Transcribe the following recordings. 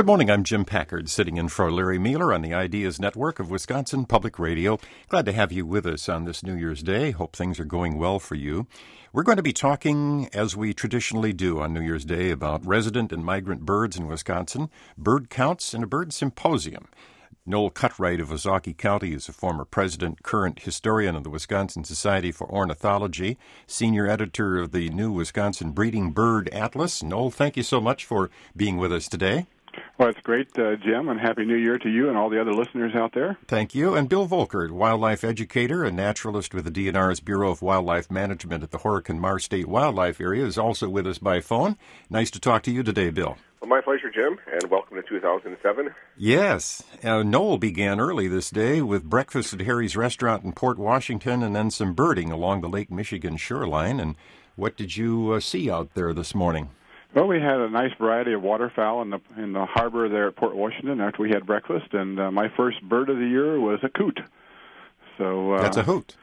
Good morning. I'm Jim Packard, sitting in for Larry Mueller on the Ideas Network of Wisconsin Public Radio. Glad to have you with us on this New Year's Day. Hope things are going well for you. We're going to be talking, as we traditionally do on New Year's Day, about resident and migrant birds in Wisconsin, bird counts, and a bird symposium. Noel Cutright of Ozaukee County is a former president, current historian of the Wisconsin Society for Ornithology, senior editor of the new Wisconsin Breeding Bird Atlas. Noel, thank you so much for being with us today. Well, it's great, Jim, and Happy New Year to you and all the other listeners out there. Thank you. And Bill Volkert, wildlife educator and naturalist with the DNR's Bureau of Wildlife Management at the Horicon-Mar State Wildlife Area, is also with us by phone. Nice to talk to you today, Bill. Well, my pleasure, Jim, and welcome to 2007. Yes. Noel began early this day with breakfast at Harry's Restaurant in Port Washington and then some birding along the Lake Michigan shoreline. And what did you see out there this morning? Well, we had a nice variety of waterfowl in the harbor there at Port Washington after we had breakfast, and my first bird of the year was a coot. So that's a hoot.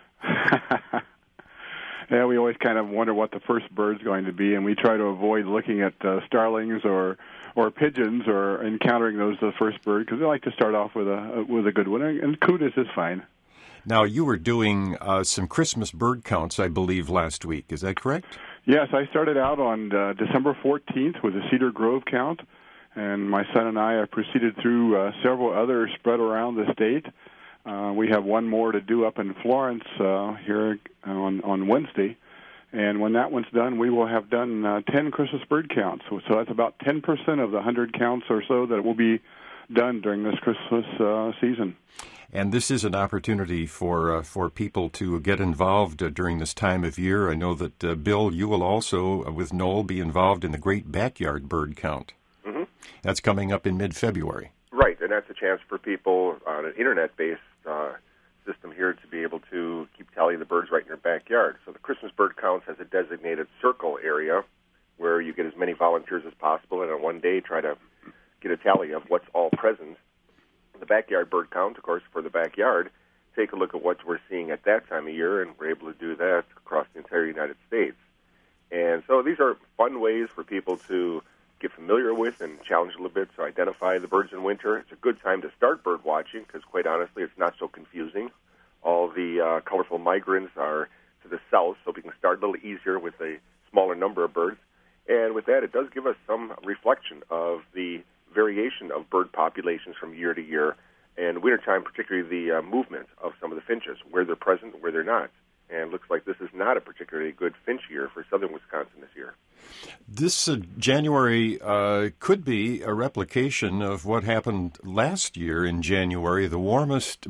Yeah, we always kind of wonder what the first bird's going to be, and we try to avoid looking at starlings or pigeons or encountering those the first bird because they like to start off with a good one, and coot is just fine. Now, you were doing some Christmas bird counts, I believe, last week. Is that correct? Yes, I started out on December 14th with a Cedar Grove count, and my son and I proceeded through several others spread around the state. We have one more to do up in Florence here on Wednesday, and when that one's done, we will have done 10 Christmas bird counts. So that's about 10% of the 100 counts or so that will be done during this Christmas season. And this is an opportunity for people to get involved during this time of year. I know that, Bill, you will also, with Noel, be involved in the Great Backyard Bird Count. Mm-hmm. That's coming up in mid-February. Right, and that's a chance for people on an Internet-based system here to be able to keep tally of the birds right in your backyard. So the Christmas Bird Count has a designated circle area where you get as many volunteers as possible, and on one day try to get a tally of what's all present. The backyard bird count, of course, for the backyard, take a look at what we're seeing at that time of year, and we're able to do that across the entire United States. And so these are fun ways for people to get familiar with and challenge a little bit to identify the birds in winter. It's a good time to start bird watching because, quite honestly, it's not so confusing. All the colorful migrants are to the south, so we can start a little easier with a smaller number of birds. And with that, it does give us some reflection of the variation of bird populations from year to year, and wintertime, particularly the movement of some of the finches, where they're present, where they're not. And it looks like this is not a particularly good finch year for southern Wisconsin this year. This January could be a replication of what happened last year in January, the warmest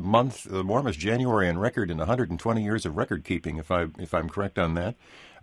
January on record in 120 years of record keeping, if I'm correct on that.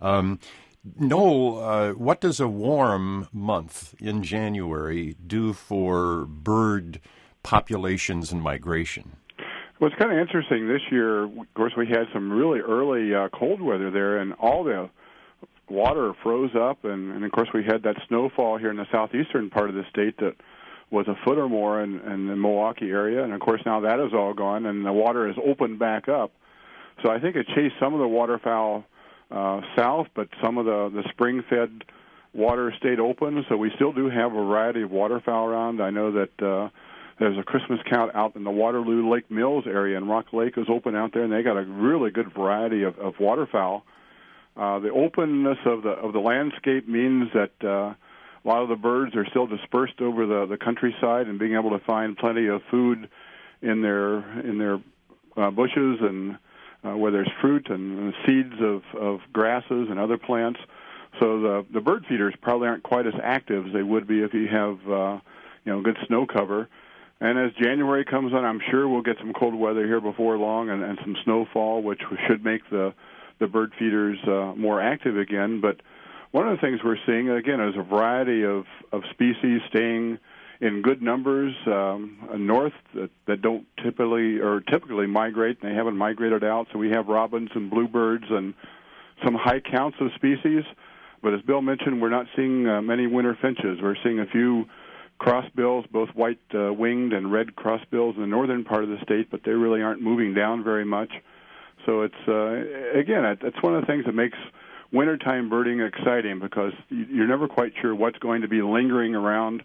Noel, what does a warm month in January do for bird populations and migration? Well, it's kind of interesting. This year, of course, we had some really early cold weather there, and all the water froze up, and of course, we had that snowfall here in the southeastern part of the state that was a foot or more in the Milwaukee area, and of course, now that is all gone, and the water has opened back up. So I think it chased some of the waterfowl south, but some of the spring-fed water stayed open, so we still do have a variety of waterfowl around. I know that there's a Christmas count out in the Waterloo Lake Mills area, and Rock Lake is open out there, and they got a really good variety of waterfowl. The openness of the landscape means that a lot of the birds are still dispersed over the countryside, and being able to find plenty of food in their bushes and where there's fruit and seeds of grasses and other plants. So the bird feeders probably aren't quite as active as they would be if you have good snow cover. And as January comes on, I'm sure we'll get some cold weather here before long and some snowfall, which should make the bird feeders more active again. But one of the things we're seeing, again, is a variety of species staying in good numbers north that don't typically migrate, and they haven't migrated out. So we have robins and bluebirds and some high counts of species. But as Bill mentioned, we're not seeing many winter finches. We're seeing a few crossbills, both white-winged and red crossbills in the northern part of the state, but they really aren't moving down very much. So it's one of the things that makes wintertime birding exciting because you're never quite sure what's going to be lingering around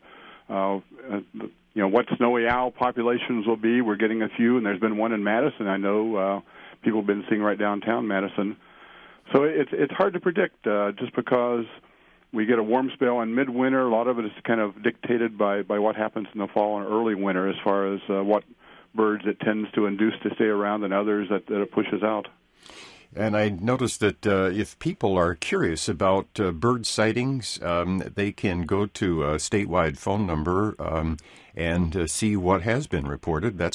what snowy owl populations will be. We're getting a few, and there's been one in Madison. I know people have been seeing right downtown Madison. So it's hard to predict just because we get a warm spell in midwinter. A lot of it is kind of dictated by what happens in the fall and early winter as far as what birds it tends to induce to stay around and others that it pushes out. And I noticed that if people are curious about bird sightings, they can go to a statewide phone number and see what has been reported. That's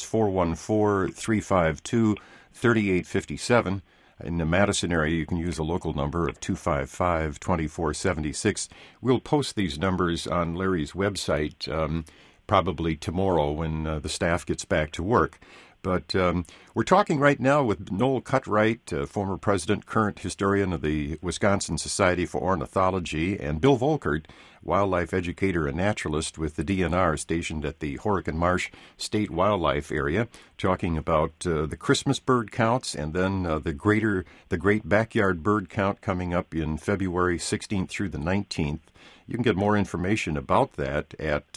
414-352-3857. In the Madison area, you can use a local number of 255-2476. We'll post these numbers on Larry's website probably tomorrow when the staff gets back to work. But we're talking right now with Noel Cutright, former president, current historian of the Wisconsin Society for Ornithology, and Bill Volkert, wildlife educator and naturalist with the DNR stationed at the Horicon Marsh State Wildlife Area, talking about the Christmas bird counts and then the great backyard bird count coming up in February 16th through the 19th. You can get more information about that at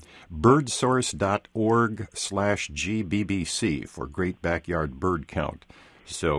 birdsource.org/GBBC for Great Backyard Bird Count. So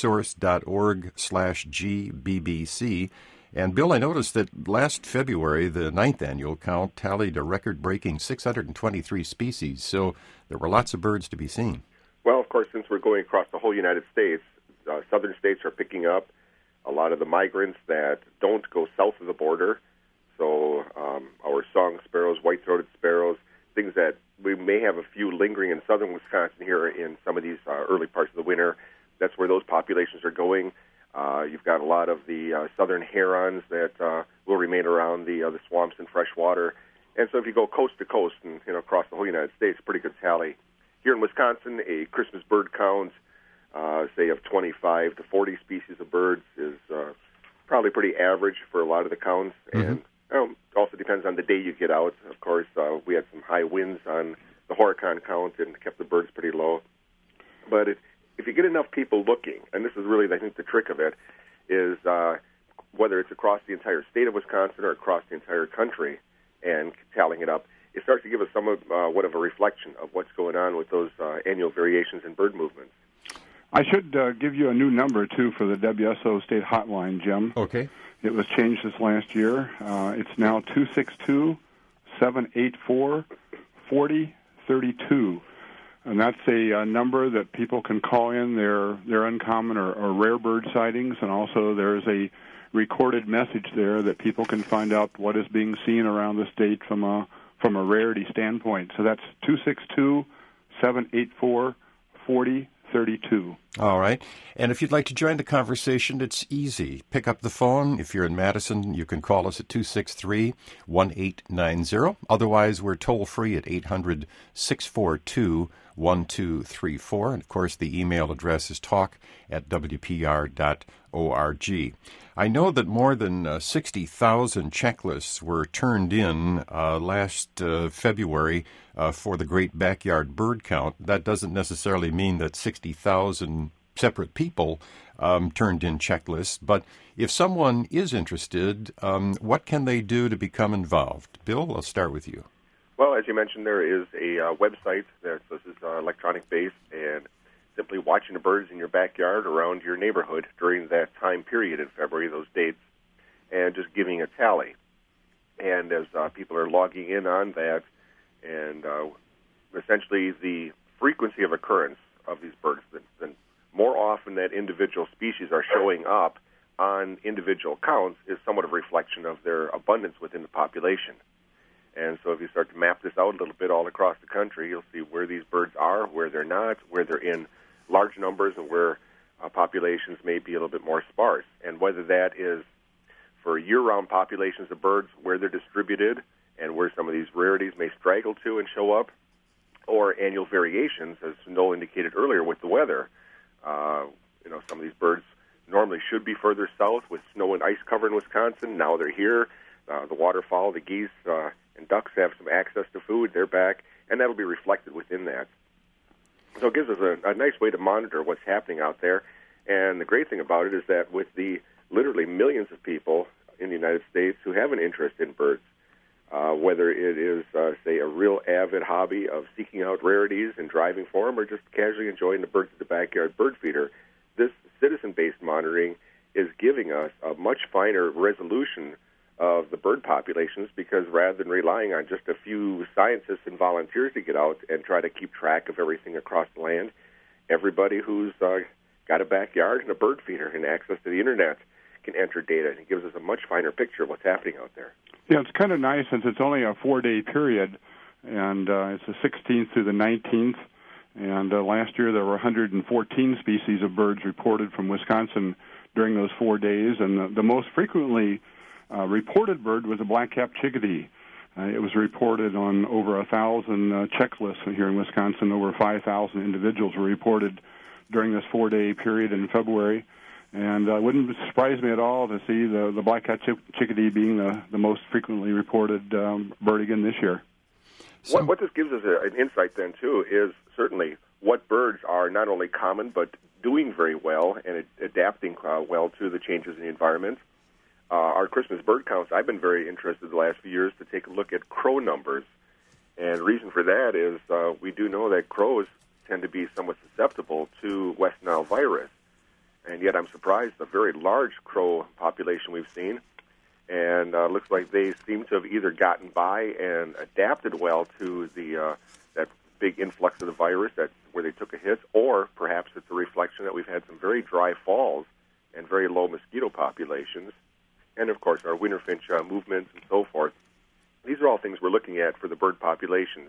birdsource.org/GBBC. And Bill, I noticed that last February, the 9th annual count tallied a record-breaking 623 species. So there were lots of birds to be seen. Well, of course, since we're going across the whole United States, southern states are picking up a lot of the migrants that don't go south of the border. So our song sparrows, white-throated sparrows, things that we may have a few lingering in southern Wisconsin here in some of these early parts of the winter. That's where those populations are going. You've got a lot of the southern herons that will remain around the swamps and fresh water. And so if you go coast to coast and across the whole United States, pretty good tally. Here in Wisconsin, a Christmas bird count, say of 25 to 40 species of birds is probably pretty average for a lot of the counts. Mm-hmm. And also depends on the day you get out. Of course, we had some high winds on the Horicon count and kept the birds pretty low. But if you get enough people looking, and this is really, I think, the trick of it, is whether it's across the entire state of Wisconsin or across the entire country and tallying it up, it starts to give us somewhat of a reflection of what's going on with those annual variations in bird movements. I should give you a new number, too, for the WSO state hotline, Jim. Okay. It was changed this last year. It's now 262-784-4032. And that's a number that people can call in their uncommon or rare bird sightings. And also there's a recorded message there that people can find out what is being seen around the state from a rarity standpoint. So that's 262-784-4032. All right. And if you'd like to join the conversation, it's easy. Pick up the phone. If you're in Madison, you can call us at 263-1890. Otherwise, we're toll-free at 800-642-1234. And, of course, the email address is talk@wpr.org. I know that more than 60,000 checklists were turned in last February for the Great Backyard Bird Count. That doesn't necessarily mean that 60,000 separate people turned in checklists, but if someone is interested, what can they do to become involved? Bill, I'll start with you. Well, as you mentioned, there is a website this is electronic-based, and simply watching the birds in your backyard around your neighborhood during that time period in February, those dates, and just giving a tally. And as people are logging in on that, and essentially the frequency of occurrence of these birds, the more often that individual species are showing up on individual counts is somewhat of a reflection of their abundance within the population. And so if you start to map this out a little bit all across the country, you'll see where these birds are, where they're not, where they're in large numbers, and where populations may be a little bit more sparse. And whether that is for year-round populations of birds, where they're distributed, and where some of these rarities may straggle to and show up, or annual variations, as Noel indicated earlier with the weather. Some of these birds normally should be further south with snow and ice cover in Wisconsin. Now they're here. The waterfowl, the geese, and ducks have some access to food. They're back, and that'll be reflected within that. So it gives us a nice way to monitor what's happening out there. And the great thing about it is that with the literally millions of people in the United States who have an interest in birds, whether it is, say, a real avid hobby of seeking out rarities and driving for them, or just casually enjoying the birds at the backyard bird feeder. This citizen-based monitoring is giving us a much finer resolution of the bird populations, because rather than relying on just a few scientists and volunteers to get out and try to keep track of everything across the land, everybody who's got a backyard and a bird feeder and access to the internet can enter data, and it gives us a much finer picture of what's happening out there. Yeah, it's kind of nice since it's only a 4-day period, and it's the 16th through the 19th, and last year there were 114 species of birds reported from Wisconsin during those 4 days, and the most frequently reported bird was a black-capped chickadee. It was reported on over 1,000 checklists here in Wisconsin. Over 5,000 individuals were reported during this 4-day period in February. And it wouldn't surprise me at all to see the black-capped chickadee being the most frequently reported bird again this year. What this gives us an insight then, too, is certainly what birds are not only common but doing very well and adapting well to the changes in the environment. Our Christmas bird counts, I've been very interested the last few years to take a look at crow numbers. And the reason for that is we do know that crows tend to be somewhat susceptible to West Nile virus. And yet I'm surprised the very large crow population we've seen. And looks like they seem to have either gotten by and adapted well to that big influx of the virus where they took a hit, or perhaps it's a reflection that we've had some very dry falls and very low mosquito populations. And, of course, our winter finch movements and so forth. These are all things we're looking at for the bird populations.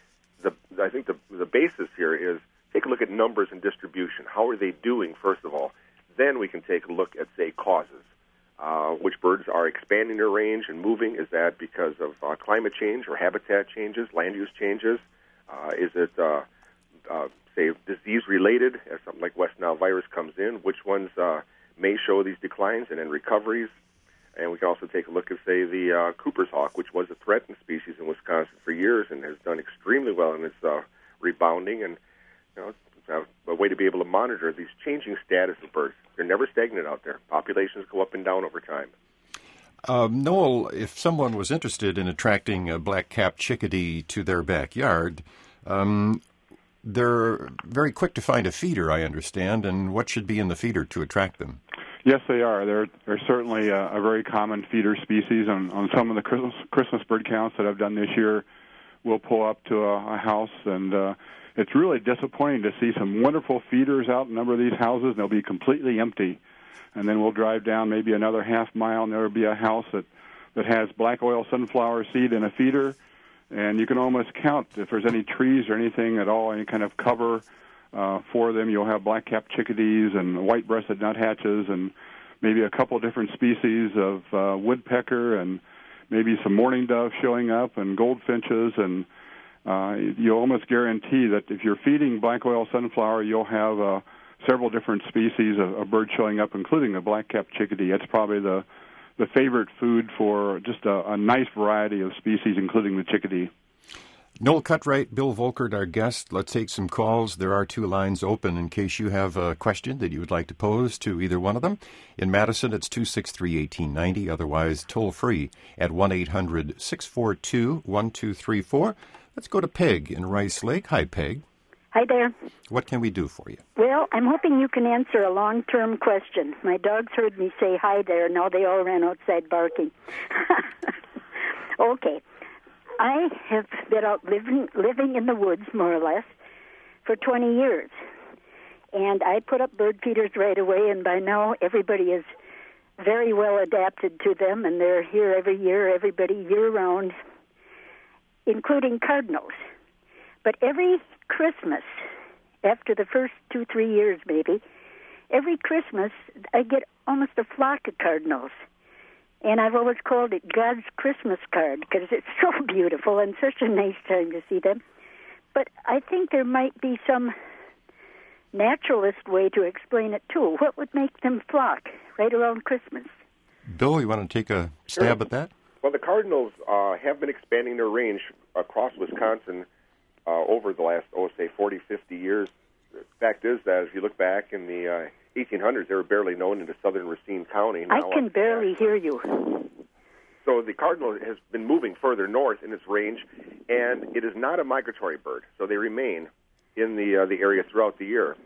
I think the basis here is take a look at numbers and distribution. How are they doing, first of all? Then we can take a look at, say, causes. Which birds are expanding their range and moving? Is that because of climate change or habitat changes, land use changes? Is it, say, disease-related, as something like West Nile virus comes in? Which ones may show these declines and then recoveries? And we can also take a look at, say, the Cooper's hawk, which was a threatened species in Wisconsin for years and has done extremely well in its rebounding. And it's a way to be able to monitor these changing status of birds. They're never stagnant out there. Populations go up and down over time. Noel, if someone was interested in attracting a black-capped chickadee to their backyard, they're very quick to find a feeder, I understand. And what should be in the feeder to attract them? Yes, they are. They're certainly a very common feeder species. On some of the Christmas bird counts that I've done this year, we'll pull up to a house, and it's really disappointing to see some wonderful feeders out in a number of these houses, and they'll be completely empty. And then we'll drive down maybe another half mile, and there'll be a house that has black oil sunflower seed in a feeder, and you can almost count if there's any trees or anything at all, any kind of cover for them. You'll have black-capped chickadees and white-breasted nuthatches and maybe a couple different species of woodpecker and maybe some mourning doves showing up and goldfinches. And you'll almost guarantee that if you're feeding black oil sunflower, you'll have several different species of birds showing up, including the black-capped chickadee. It's probably the favorite food for just a nice variety of species, including the chickadee. Noel Cutright, Bill Volkert, our guest. Let's take some calls. There are 2 lines open in case you have a question that you would like to pose to either one of them. In Madison, it's 263-1890. Otherwise, toll-free at 1-800-642-1234. Let's go to Peg in Rice Lake. Hi, Peg. Hi there. What can we do for you? Well, I'm hoping you can answer a long-term question. My dogs heard me say hi there. Now they all ran outside barking. Okay. I have been out living in the woods, more or less, for 20 years. And I put up bird feeders right away, and by now everybody is very well adapted to them, and they're here every year, everybody year-round, including cardinals. But every Christmas, after the first 2-3 years maybe, every Christmas I get almost a flock of cardinals. And I've always called it God's Christmas card because it's so beautiful and such a nice time to see them. But I think there might be some naturalist way to explain it, too. What would make them flock right around Christmas? Bill, you want to take a stab at that? Well, the cardinals have been expanding their range across Wisconsin over the last, say, 40, 50 years. The fact is that if you look back in the 1800s, they were barely known into southern Racine County. Now I can barely hear you. So the cardinal has been moving further north in its range, and it is not a migratory bird, so they remain in the area throughout the year.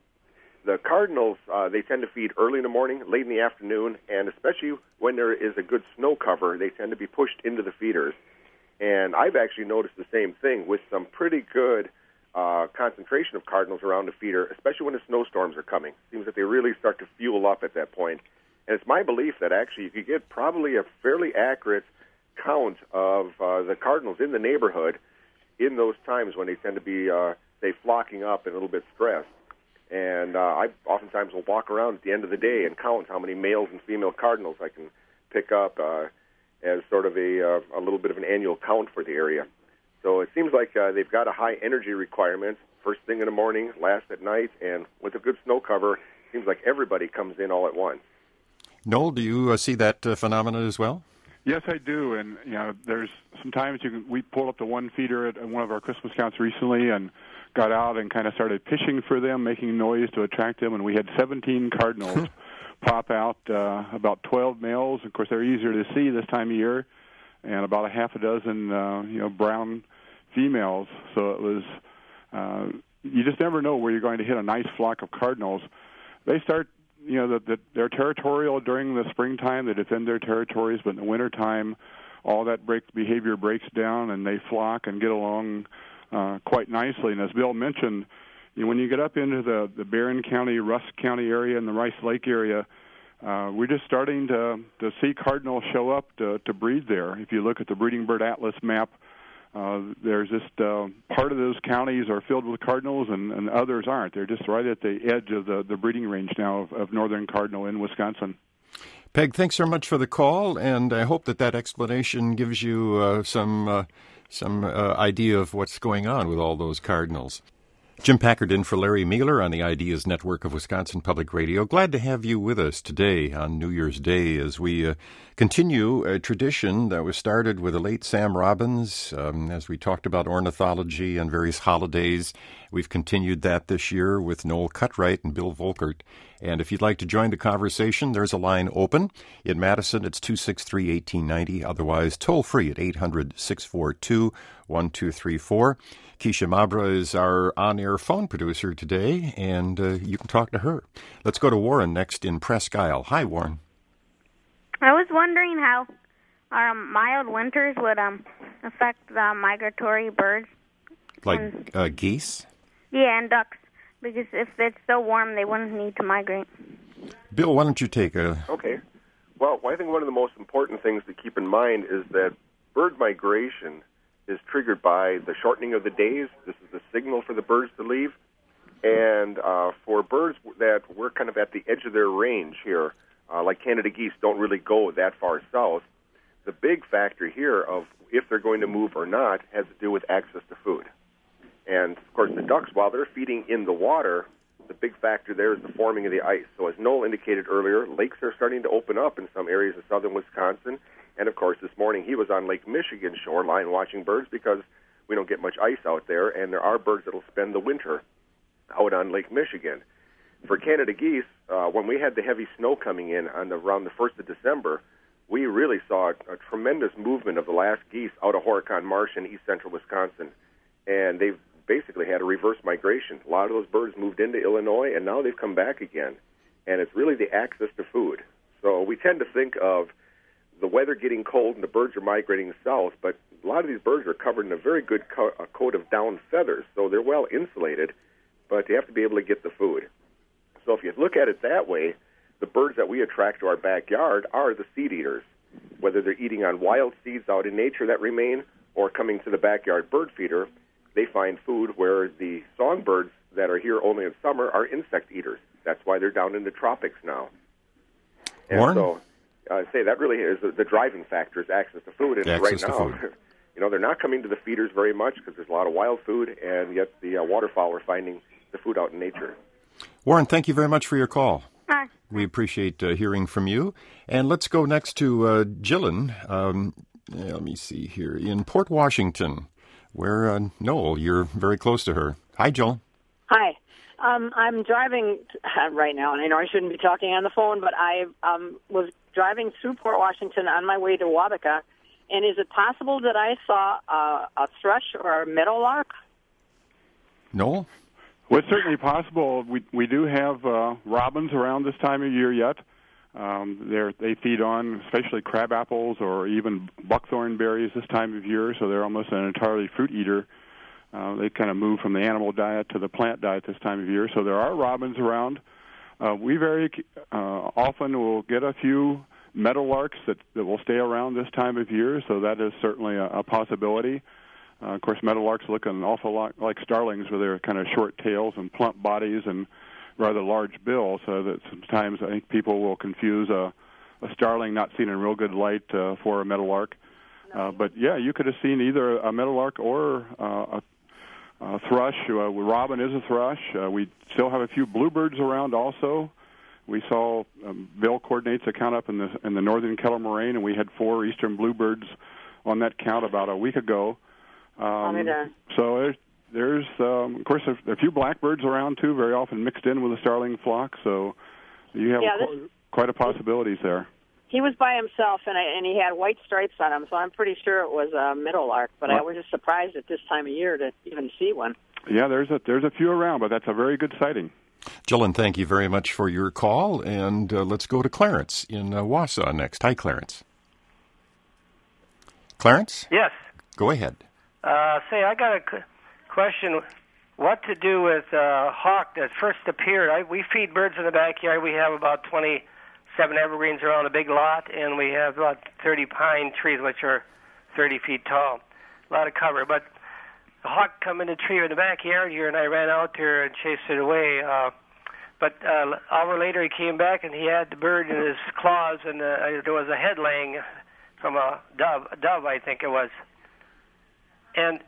The cardinals, they tend to feed early in the morning, late in the afternoon, and especially when there is a good snow cover, they tend to be pushed into the feeders. And I've actually noticed the same thing with some pretty good concentration of cardinals around the feeder, especially when the snowstorms are coming. It seems that they really start to fuel up at that point. And it's my belief that actually you could get probably a fairly accurate count of the cardinals in the neighborhood in those times when they tend to be, say, flocking up and a little bit stressed. And I oftentimes will walk around at the end of the day and count how many males and female cardinals I can pick up as sort of a little bit of an annual count for the area. So it seems like they've got a high energy requirement, first thing in the morning, last at night, and with a good snow cover, it seems like everybody comes in all at once. Noel, do you see that phenomenon as well? Yes, I do. And there's sometimes we pulled up to one feeder at one of our Christmas counts recently and got out and kind of started fishing for them, making noise to attract them. And we had 17 cardinals pop out, about 12 males. Of course, they're easier to see this time of year, and about a half a dozen, brown females. So it was. You just never know where you're going to hit a nice flock of cardinals. They start. They're territorial during the springtime. They defend their territories, but in the wintertime, all that behavior breaks down, and they flock and get along quite nicely. And as Bill mentioned, when you get up into the Barron County, Rusk County area and the Rice Lake area, we're just starting to see cardinals show up to breed there. If you look at the Breeding Bird Atlas map, there's just part of those counties are filled with cardinals and others aren't. They're just right at the edge of the breeding range now of northern cardinal in Wisconsin. Peg, thanks so much for the call, and I hope that explanation gives you some idea of what's going on with all those cardinals. Jim Packard in for Larry Mueller on the Ideas Network of Wisconsin Public Radio. Glad to have you with us today on New Year's Day as we continue a tradition that was started with the late Sam Robbins. As we talked about ornithology and various holidays, we've continued that this year with Noel Cutright and Bill Volkert. And if you'd like to join the conversation, there's a line open. In Madison, it's 263-1890. Otherwise, toll free at 800-642-1234. Keisha Mabra is our on-air phone producer today, and you can talk to her. Let's go to Warren next in Presque Isle. Hi, Warren. I was wondering how our mild winters would affect the migratory birds. Like geese? Yeah, and ducks, because if it's so warm, they wouldn't need to migrate. Bill, why don't you take a... Okay. Well, I think one of the most important things to keep in mind is that bird migration is triggered by the shortening of the days. This is the signal for the birds to leave. And for birds that we're kind of at the edge of their range here, like Canada geese don't really go that far south, the big factor here of if they're going to move or not has to do with access to food. And, of course, the ducks, while they're feeding in the water, the big factor there is the forming of the ice. So as Noel indicated earlier, lakes are starting to open up in some areas of southern Wisconsin. And, of course, this morning he was on Lake Michigan shoreline watching birds because we don't get much ice out there, and there are birds that will spend the winter out on Lake Michigan. For Canada geese, when we had the heavy snow coming in around the 1st of December, we really saw a tremendous movement of the last geese out of Horicon Marsh in east central Wisconsin. And they've basically had a reverse migration. A lot of those birds moved into Illinois, and now they've come back again. And it's really the access to food. So we tend to think of the weather getting cold and the birds are migrating south, but a lot of these birds are covered in a very good coat of down feathers, so they're well insulated, but you have to be able to get the food. So if you look at it that way, the birds that we attract to our backyard are the seed eaters, whether they're eating on wild seeds out in nature that remain or coming to the backyard bird feeder. They find food where the songbirds that are here only in summer are insect eaters. That's why they're down in the tropics now. And Warren? So I'd say that really is the driving factor is access to food. And access right now, to food. They're not coming to the feeders very much because there's a lot of wild food, and yet the waterfowl are finding the food out in nature. Warren, thank you very much for your call. Hi. We appreciate hearing from you. And let's go next to Gillen. Let me see here. In Port Washington, where, Noel, you're very close to her. Hi, Jill. Hi. I'm driving right now, and I know I shouldn't be talking on the phone, but I was driving through Port Washington on my way to Waubeka, and is it possible that I saw a thrush or a meadowlark? No. Well, it's certainly possible. We do have robins around this time of year yet. They feed on especially crab apples or even buckthorn berries this time of year, so they're almost an entirely fruit eater. They kind of move from the animal diet to the plant diet this time of year, so there are robins around. We very often will get a few meadowlarks that will stay around this time of year, so that is certainly a possibility. Of course, meadowlarks look an awful lot like starlings with their kind of short tails and plump bodies and rather large bills, so that sometimes I think people will confuse a starling not seen in real good light for a meadowlark. But, yeah, you could have seen either a meadowlark or a thrush. Robin is a thrush. We still have a few bluebirds around also. We saw Bill coordinates a count up in the northern Keller Moraine, and we had 4 eastern bluebirds on that count about a week ago. So there's of course, a few blackbirds around, too, very often mixed in with the starling flock. So you have quite a possibilities there. He was by himself, and he had white stripes on him, so I'm pretty sure it was a meadowlark. But I was just surprised at this time of year to even see one. Yeah, there's a few around, but that's a very good sighting. Gillen, thank you very much for your call, and let's go to Clarence in Wausau next. Hi, Clarence. Clarence? Yes. Go ahead. I got a question. What to do with hawk that first appeared? We feed birds in the backyard. We have about 27 evergreens around a big lot, and we have about 30 pine trees, which are 30 feet tall. A lot of cover. But the hawk come in the tree in the backyard here, and I ran out there and chased it away. But an hour later, he came back, and he had the bird in his claws, and there was a head laying from a dove, I think it was. And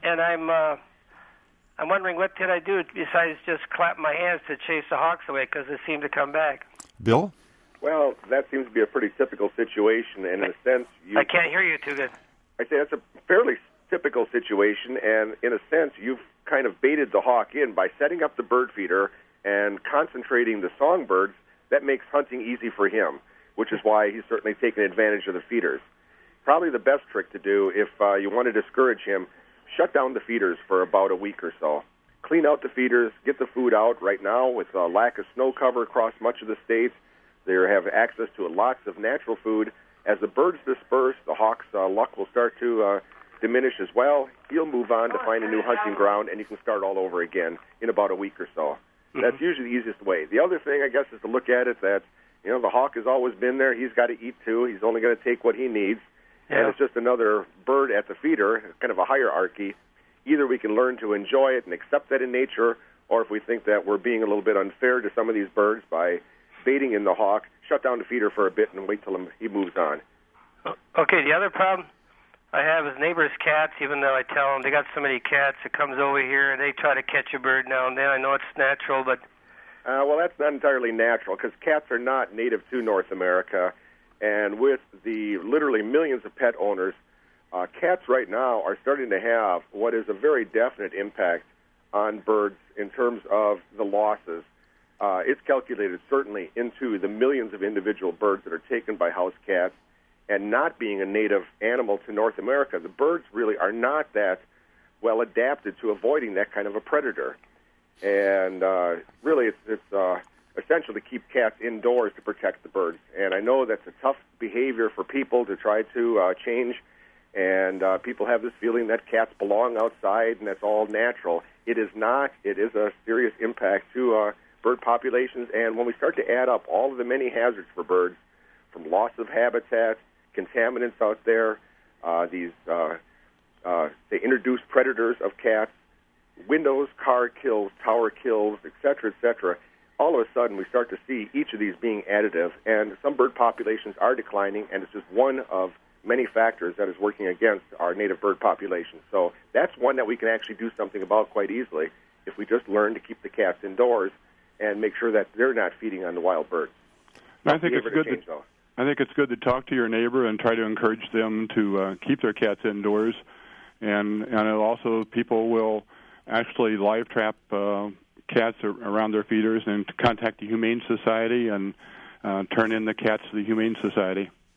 I'm wondering, what can I do besides just clap my hands to chase the hawks away, because they seem to come back? Bill? Well, that seems to be a pretty typical situation, and in a sense... I can't hear you too good. I say that's a fairly typical situation, and in a sense, you've kind of baited the hawk in by setting up the bird feeder and concentrating the songbirds. That makes hunting easy for him, which is why he's certainly taken advantage of the feeders. Probably the best trick to do if you want to discourage him, shut down the feeders for about a week or so. Clean out the feeders, get the food out. Right now, with a lack of snow cover across much of the state, they have access to lots of natural food. As the birds disperse, the hawk's luck will start to diminish as well. He'll move on to find a new hunting ground, and you can start all over again in about a week or so. Mm-hmm. That's usually the easiest way. The other thing, I guess, is to look at it that, the hawk has always been there. He's got to eat, too. He's only going to take what he needs. Yeah. And it's just another bird at the feeder, kind of a hierarchy. Either we can learn to enjoy it and accept that in nature, or if we think that we're being a little bit unfair to some of these birds by baiting in the hawk, shut down the feeder for a bit and wait till he moves on. Okay, the other problem I have is neighbors' cats, even though I tell them they got so many cats, it comes over here and they try to catch a bird now and then. I know it's natural, but... well, that's not entirely natural, because cats are not native to North America. And with the literally millions of pet owners, cats right now are starting to have what is a very definite impact on birds in terms of the losses. It's calculated certainly into the millions of individual birds that are taken by house cats. And not being a native animal to North America, the birds really are not that well adapted to avoiding that kind of a predator. And really it's essential to keep cats indoors to protect the birds. And I know that's a tough behavior for people to try to change, and people have this feeling that cats belong outside and that's all natural. It is not. It is a serious impact to bird populations, and when we start to add up all of the many hazards for birds, from loss of habitat, contaminants out there, these they introduce predators of cats, windows, car kills, tower kills, etc., all of a sudden we start to see each of these being additive, and some bird populations are declining, and it's just one of many factors that is working against our native bird population. So that's one that we can actually do something about quite easily if we just learn to keep the cats indoors and make sure that they're not feeding on the wild birds. I think it's good. I think it's good to talk to your neighbor and try to encourage them to keep their cats indoors, and also people will actually live trap cats around their feeders and contact the Humane Society and turn in the cats to the Humane Society.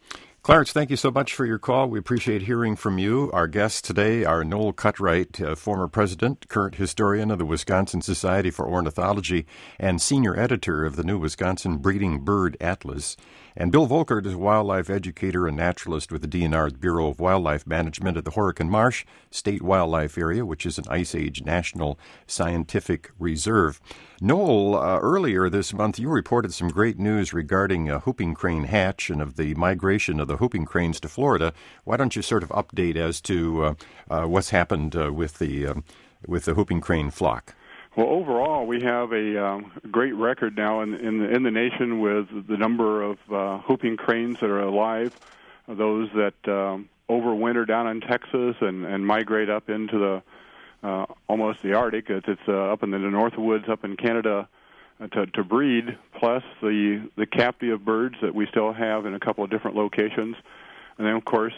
Clarence, thank you so much for your call. We appreciate hearing from you. Our guests today are Noel Cutright, former president, current historian of the Wisconsin Society for Ornithology, and senior editor of the new Wisconsin Breeding Bird Atlas, and Bill Volkert is a wildlife educator and naturalist with the DNR's Bureau of Wildlife Management at the Horicon Marsh State Wildlife Area, which is an Ice Age National Scientific Reserve. Noel, earlier this month you reported some great news regarding a whooping crane hatch and of the migration of the whooping cranes to Florida. Why don't you sort of update as to what's happened with the whooping crane flock? Well, overall, we have a great record now in the nation with the number of whooping cranes that are alive, those that overwinter down in Texas and migrate up into the almost the Arctic. It's up in the North Woods up in Canada to breed, plus the captive birds that we still have in a couple of different locations, and then of course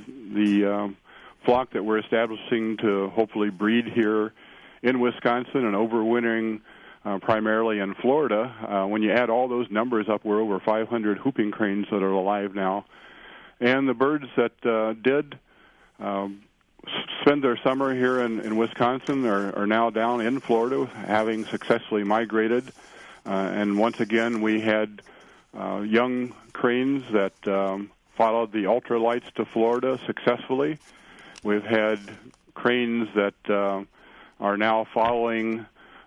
the flock that we're establishing to hopefully breed here in Wisconsin and overwintering primarily in Florida. When you add all those numbers up, we're over 500 whooping cranes that are alive now. And the birds that did spend their summer here in Wisconsin are now down in Florida, having successfully migrated. And once again, we had young cranes that followed the ultralights to Florida successfully. We've had cranes that are now following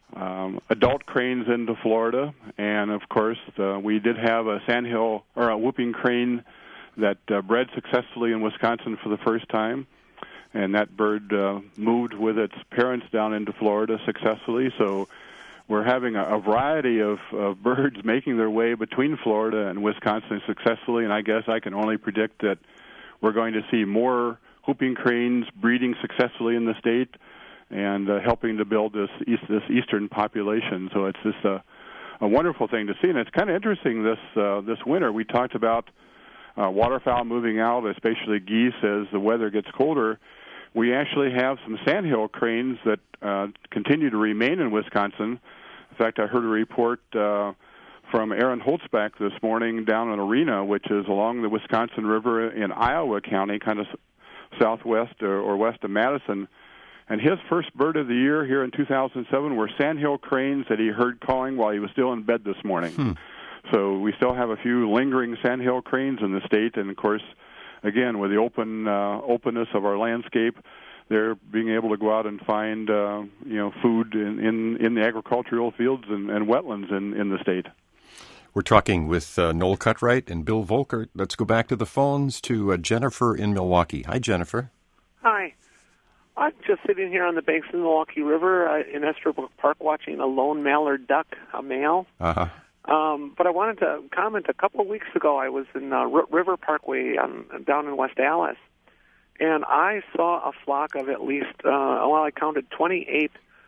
adult cranes into Florida, and of course we did have a sandhill or a whooping crane that bred successfully in Wisconsin for the first time, and that bird moved with its parents down into Florida successfully. So we're having a variety of birds making their way between Florida and Wisconsin successfully, and I guess I can only predict that we're going to see more whooping cranes breeding successfully in the state and helping to build this eastern population. So it's just a wonderful thing to see, and it's kind of interesting this winter. We talked about waterfowl moving out, especially geese, as the weather gets colder. We actually have some sandhill cranes that continue to remain in Wisconsin. In fact, I heard a report from Aaron Holtzbach this morning down in Arena, which is along the Wisconsin River in Iowa County, kind of southwest or west of Madison. And his first bird of the year here in 2007 were sandhill cranes that he heard calling while he was still in bed this morning. So we still have a few lingering sandhill cranes in the state, and of course, again, with the openness of our landscape, they're being able to go out and find food in the agricultural fields and wetlands in the state. We're talking with Noel Cutright and Bill Volkert. Let's go back to the phones to Jennifer in Milwaukee. Hi, Jennifer. Hi. I'm just sitting here on the banks of the Milwaukee River in Estherbrook Park watching a lone mallard duck, a male. Uh-huh. But I wanted to comment. A couple of weeks ago, I was in River Parkway down in West Allis, and I saw a flock of at least, I counted 28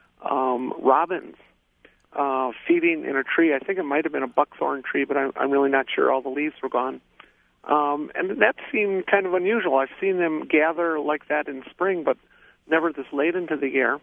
robins feeding in a tree. I think it might have been a buckthorn tree, but I'm really not sure. All the leaves were gone. And that seemed kind of unusual. I've seen them gather like that in spring, but never this late into the year.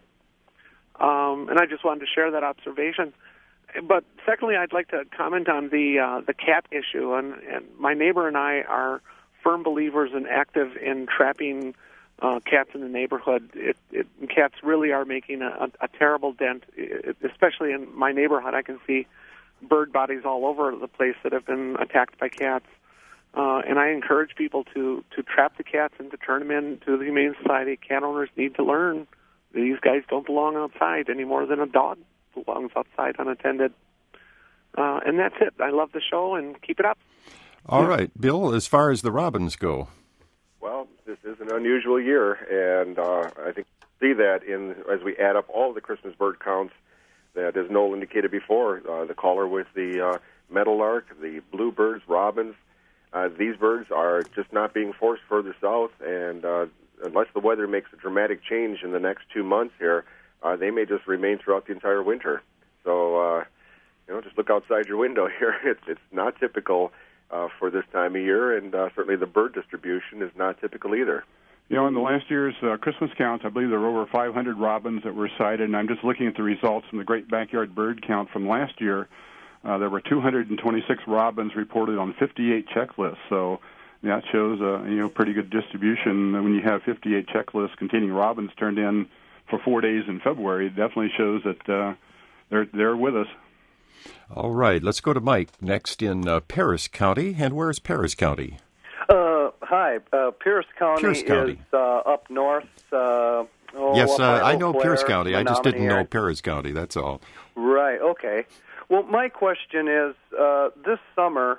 And I just wanted to share that observation. But secondly, I'd like to comment on the cat issue. And my neighbor and I are firm believers and active in trapping cats in the neighborhood. Cats really are making a terrible dent, especially in my neighborhood. I can see bird bodies all over the place that have been attacked by cats. And I encourage people to trap the cats and to turn them in to the Humane Society. Cat owners need to learn these guys don't belong outside any more than a dog belongs outside unattended. And that's it. I love the show, and keep it up. All right. Bill, as far as the robins go. Well, this is an unusual year, and I think we see that as we add up all the Christmas bird counts that, as Noel indicated before, the caller with the meadowlark, the bluebirds, robins, these birds are just not being forced further south, and unless the weather makes a dramatic change in the next 2 months here, they may just remain throughout the entire winter. So, just look outside your window here. It's not typical for this time of year, and certainly the bird distribution is not typical either. In the last year's Christmas counts, I believe there were over 500 robins that were sighted, and I'm just looking at the results from the Great Backyard Bird Count from last year. There were 226 robins reported on 58 checklists, so that shows pretty good distribution. When you have 58 checklists containing robins turned in for 4 days in February, it definitely shows that they're with us. All right, let's go to Mike next in Paris County. And where is Paris County? Hi, Pierce County is up north. Yes, I know Claire, Pierce County. I just didn't know area. Paris County, that's all. Right, okay. Well, my question is, this summer,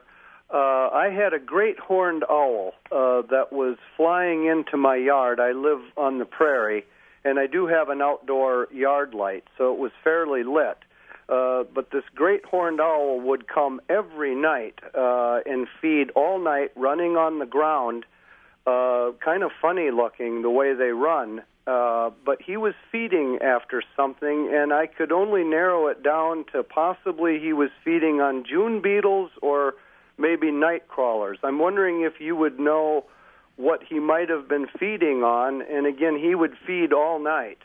I had a great horned owl that was flying into my yard. I live on the prairie, and I do have an outdoor yard light, so it was fairly lit. But this great horned owl would come every night and feed all night, running on the ground, kind of funny looking the way they run. But he was feeding after something, and I could only narrow it down to possibly he was feeding on June beetles or maybe night crawlers. I'm wondering if you would know what he might have been feeding on, and again, he would feed all night.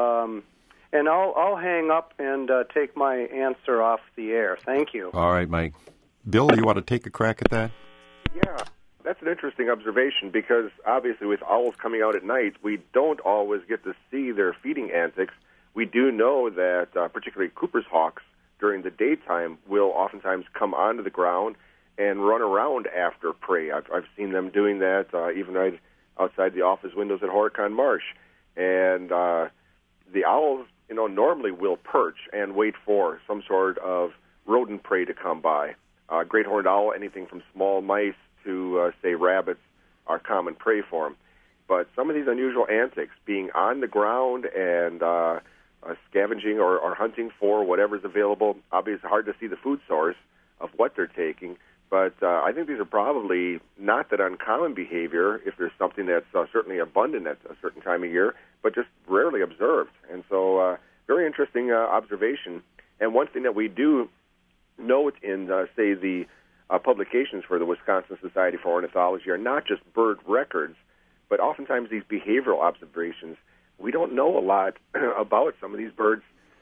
And I'll hang up and take my answer off the air. Thank you. All right, Mike. Bill, do you want to take a crack at that? Yeah, that's an interesting observation because obviously with owls coming out at night, we don't always get to see their feeding antics. We do know that particularly Cooper's hawks during the daytime will oftentimes come onto the ground and run around after prey. I've seen them doing that even right outside the office windows at Horicon Marsh. And the owls, normally will perch and wait for some sort of rodent prey to come by. Great horned owl, anything from small mice to, say, rabbits, are common prey for them. But some of these unusual antics, being on the ground and scavenging or hunting for whatever's available, obviously hard to see the food source of what they're taking. But I think these are probably not that uncommon behavior if there's something that's certainly abundant at a certain time of year, but just rarely observed. And so very interesting observation. And one thing that we do note in, say, the publications for the Wisconsin Society for Ornithology are not just bird records, but oftentimes these behavioral observations. We don't know a lot about some of these birds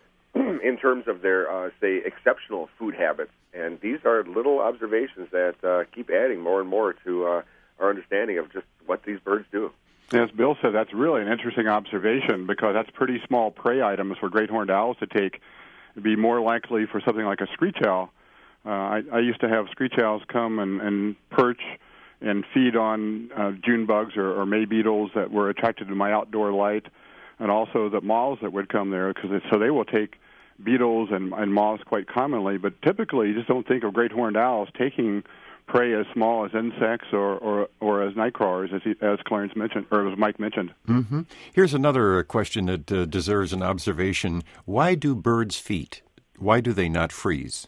in terms of their, say, exceptional food habits. And these are little observations that keep adding more and more to our understanding of just what these birds do. As Bill said, that's really an interesting observation because that's pretty small prey items for great horned owls to take. It'd be more likely for something like a screech owl. I used to have screech owls come and perch and feed on June bugs or May beetles that were attracted to my outdoor light, and also the moths that would come there so they will take beetles and moths quite commonly. But typically, you just don't think of great horned owls taking prey as small as insects or as night crawlers, as Clarence mentioned, or as Mike mentioned. Mm-hmm. Here's another question that deserves an observation. Why do birds feed? Why do they not freeze?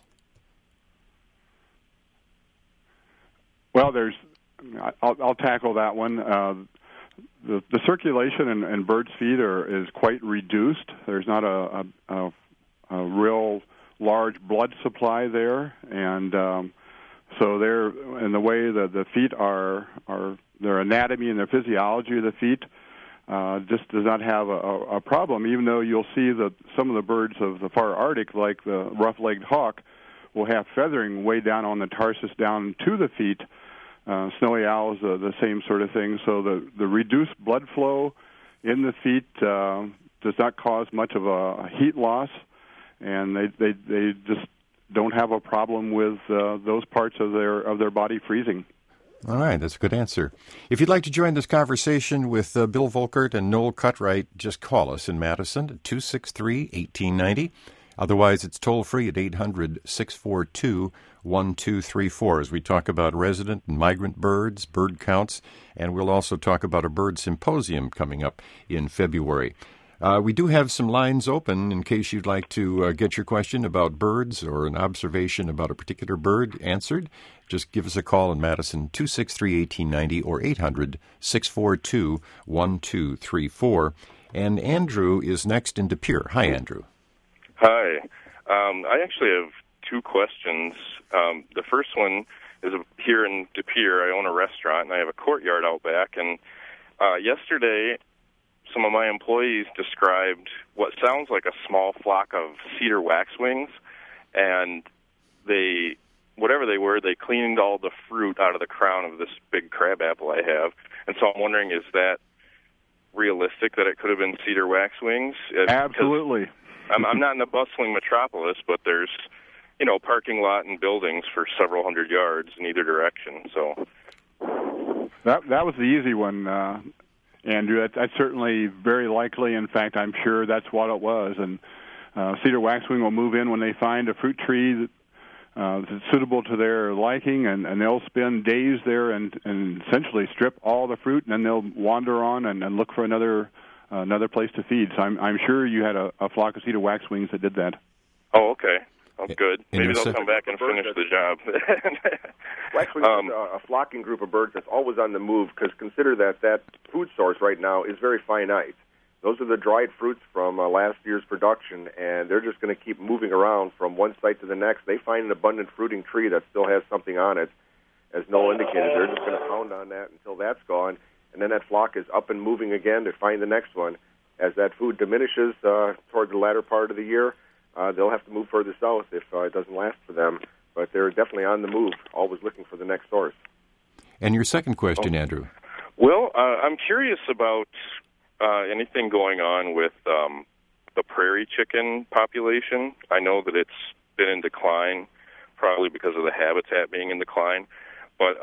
Well, I'll tackle that one. The circulation in birds' feet is quite reduced. There's not a real large blood supply there, and so they're in the way that the feet are their anatomy and their physiology of the feet just does not have a problem. Even though you'll see that some of the birds of the far Arctic, like the rough-legged hawk, will have feathering way down on the tarsus down to the feet. Snowy owls, the same sort of thing. So the reduced blood flow in the feet does not cause much of a heat loss, and they just don't have a problem with those parts of their body freezing. All right, that's a good answer. If you'd like to join this conversation with Bill Volkert and Noel Cutright, just call us in Madison at 263-1890. Otherwise, it's toll-free at 800-642-1234 as we talk about resident and migrant birds, bird counts, and we'll also talk about a bird symposium coming up in February. We do have some lines open in case you'd like to get your question about birds or an observation about a particular bird answered. Just give us a call in Madison, 263-1890 or 800-642-1234. And Andrew is next in De Pere. Hi, Andrew. Hi. I actually have two questions. The first one is here in De Pere. I own a restaurant, and I have a courtyard out back. And yesterday, some of my employees described what sounds like a small flock of cedar waxwings, and they whatever they were, they cleaned all the fruit out of the crown of this big crab apple I have. And so I'm wondering, is that realistic that it could have been cedar waxwings? Absolutely. I'm not in a bustling metropolis, but there's, parking lot and buildings for several hundred yards in either direction. So that was the easy one, Andrew. That's certainly very likely. In fact, I'm sure that's what it was. And cedar waxwing will move in when they find a fruit tree that's suitable to their liking, and they'll spend days there and essentially strip all the fruit, and then they'll wander on and look for another place to feed. So I'm sure you had a flock of cedar waxwings that did that. Oh, okay. Oh, good. Maybe they'll come back and finish the job. Waxwings is a flocking group of birds that's always on the move, because consider that food source right now is very finite. Those are the dried fruits from last year's production, and they're just going to keep moving around from one site to the next. They find an abundant fruiting tree that still has something on it, as Noel indicated. They're just going to pound on that until that's gone, and then that flock is up and moving again to find the next one. As that food diminishes toward the latter part of the year, they'll have to move further south if it doesn't last for them. But they're definitely on the move, always looking for the next source. And your second question, Andrew? Well, I'm curious about anything going on with the prairie chicken population. I know that it's been in decline, probably because of the habitat being in decline. But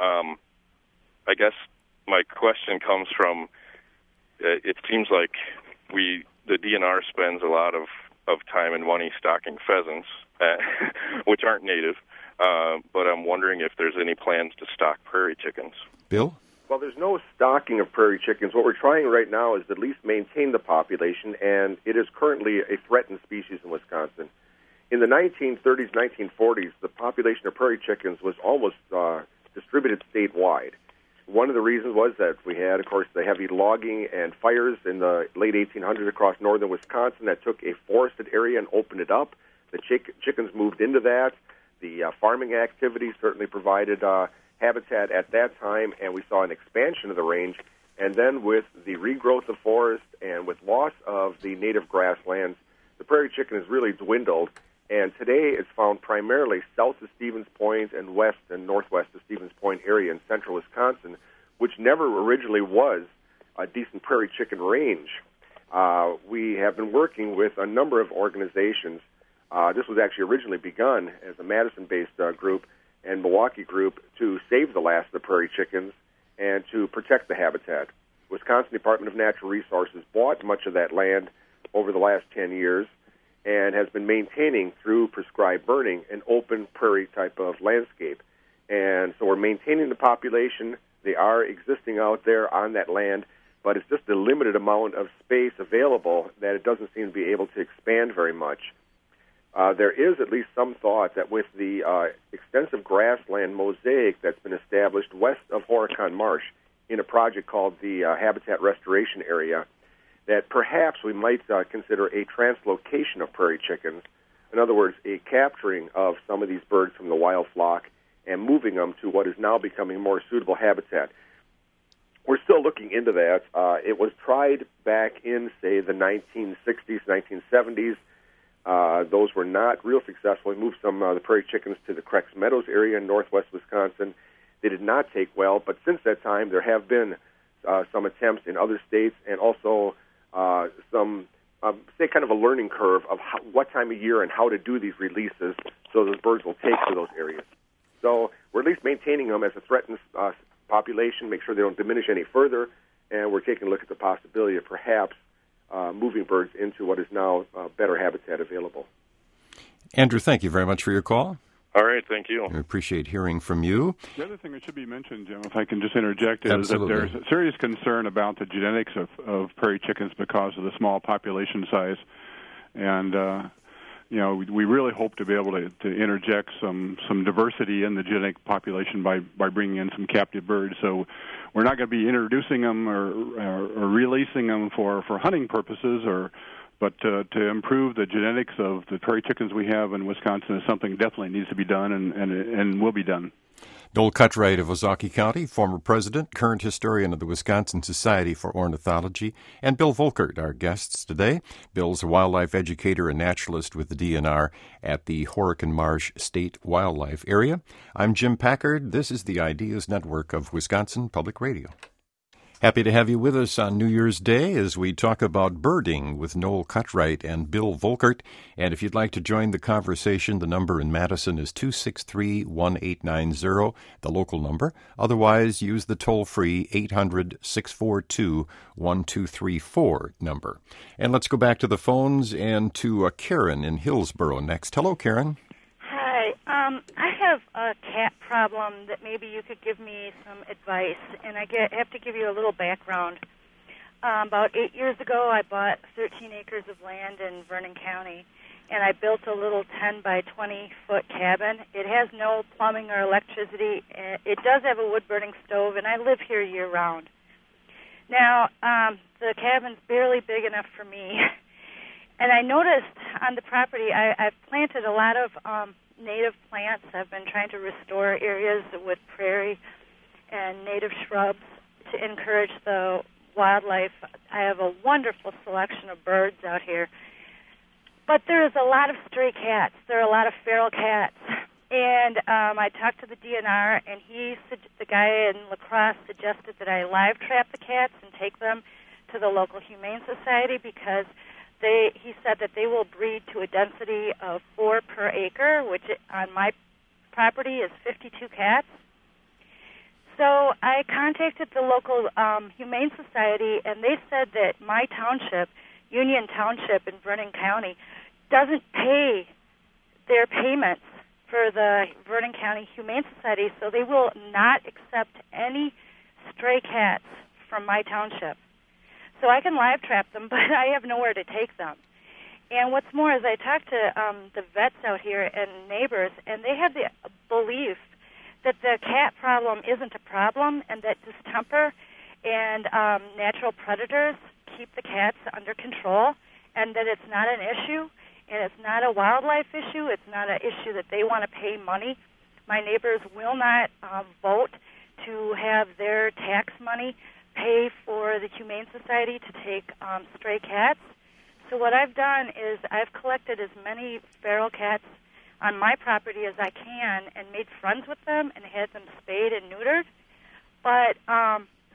I guess my question comes from, it seems like the DNR spends a lot of time and money stocking pheasants, which aren't native, but I'm wondering if there's any plans to stock prairie chickens. Bill? Well, there's no stocking of prairie chickens. What we're trying right now is at least maintain the population, and it is currently a threatened species in Wisconsin. In the 1930s, 1940s, the population of prairie chickens was almost distributed statewide. One of the reasons was that we had, of course, the heavy logging and fires in the late 1800s across northern Wisconsin that took a forested area and opened it up. The chickens moved into that. The farming activities certainly provided habitat at that time, and we saw an expansion of the range. And then with the regrowth of forest and with loss of the native grasslands, the prairie chicken has really dwindled. And today it's found primarily south of Stevens Point and west and northwest of Stevens Point area in central Wisconsin, which never originally was a decent prairie chicken range. We have been working with a number of organizations. This was actually originally begun as a Madison-based group and Milwaukee group to save the last of the prairie chickens and to protect the habitat. Wisconsin Department of Natural Resources bought much of that land over the last 10 years and has been maintaining, through prescribed burning, an open prairie type of landscape. And so we're maintaining the population. They are existing out there on that land, but it's just a limited amount of space available that it doesn't seem to be able to expand very much. There is at least some thought that with the extensive grassland mosaic that's been established west of Horicon Marsh in a project called the Habitat Restoration Area, that perhaps we might consider a translocation of prairie chickens. In other words, a capturing of some of these birds from the wild flock and moving them to what is now becoming more suitable habitat. We're still looking into that. It was tried back in, say, the 1960s, 1970s. Those were not real successful. We moved some of the prairie chickens to the Crex Meadows area in northwest Wisconsin. They did not take well, but since that time there have been some attempts in other states, and also some, say, kind of a learning curve of what time of year and how to do these releases so those birds will take to those areas. So we're at least maintaining them as a threatened population, make sure they don't diminish any further, and we're taking a look at the possibility of perhaps moving birds into what is now better habitat available. Andrew, thank you very much for your call. All right, thank you. We appreciate hearing from you. The other thing that should be mentioned, Jim, if I can just interject, is Absolutely. that there's a serious concern about the genetics of prairie chickens because of the small population size. And, we really hope to be able to interject some diversity in the genetic population by bringing in some captive birds. So we're not going to be introducing them or releasing them for hunting purposes or But to improve the genetics of the prairie chickens we have in Wisconsin is something definitely needs to be done and will be done. Noel Cutright of Ozaukee County, former president, current historian of the Wisconsin Society for Ornithology, and Bill Volkert, our guests today. Bill's a wildlife educator and naturalist with the DNR at the Horicon Marsh State Wildlife Area. I'm Jim Packard. This is the Ideas Network of Wisconsin Public Radio. Happy to have you with us on New Year's Day as we talk about birding with Noel Cutright and Bill Volkert. And if you'd like to join the conversation, the number in Madison is 263-1890, the local number. Otherwise, use the toll-free 800-642-1234 number. And let's go back to the phones and to Karen in Hillsboro next. Hello, Karen. Hi. I have a cat problem that maybe you could give me some advice, and I have to give you a little background. About 8 years ago, I bought 13 acres of land in Vernon County, and I built a little 10 by 20-foot cabin. It has no plumbing or electricity. It does have a wood-burning stove, and I live here year-round. Now, the cabin's barely big enough for me, and I noticed on the property I've planted a lot of native plants. I've been trying to restore areas with prairie and native shrubs to encourage the wildlife. I have a wonderful selection of birds out here. But there's a lot of stray cats. There are a lot of feral cats. And I talked to the DNR, and the guy in La Crosse suggested that I live trap the cats and take them to the local Humane Society because he said that they will breed to a density of 4 per acre, which on my property is 52 cats. So I contacted the local Humane Society, and they said that my township, Union Township in Vernon County, doesn't pay their payments for the Vernon County Humane Society, so they will not accept any stray cats from my township. So I can live trap them, but I have nowhere to take them. And what's more is I talked to the vets out here and neighbors, and they have the belief that the cat problem isn't a problem and that distemper and natural predators keep the cats under control and that it's not an issue and it's not a wildlife issue. It's not an issue that they want to pay money. My neighbors will not vote to have their tax money pay for the Humane Society to take stray cats. So what I've done is I've collected as many feral cats on my property as I can and made friends with them and had them spayed and neutered. But I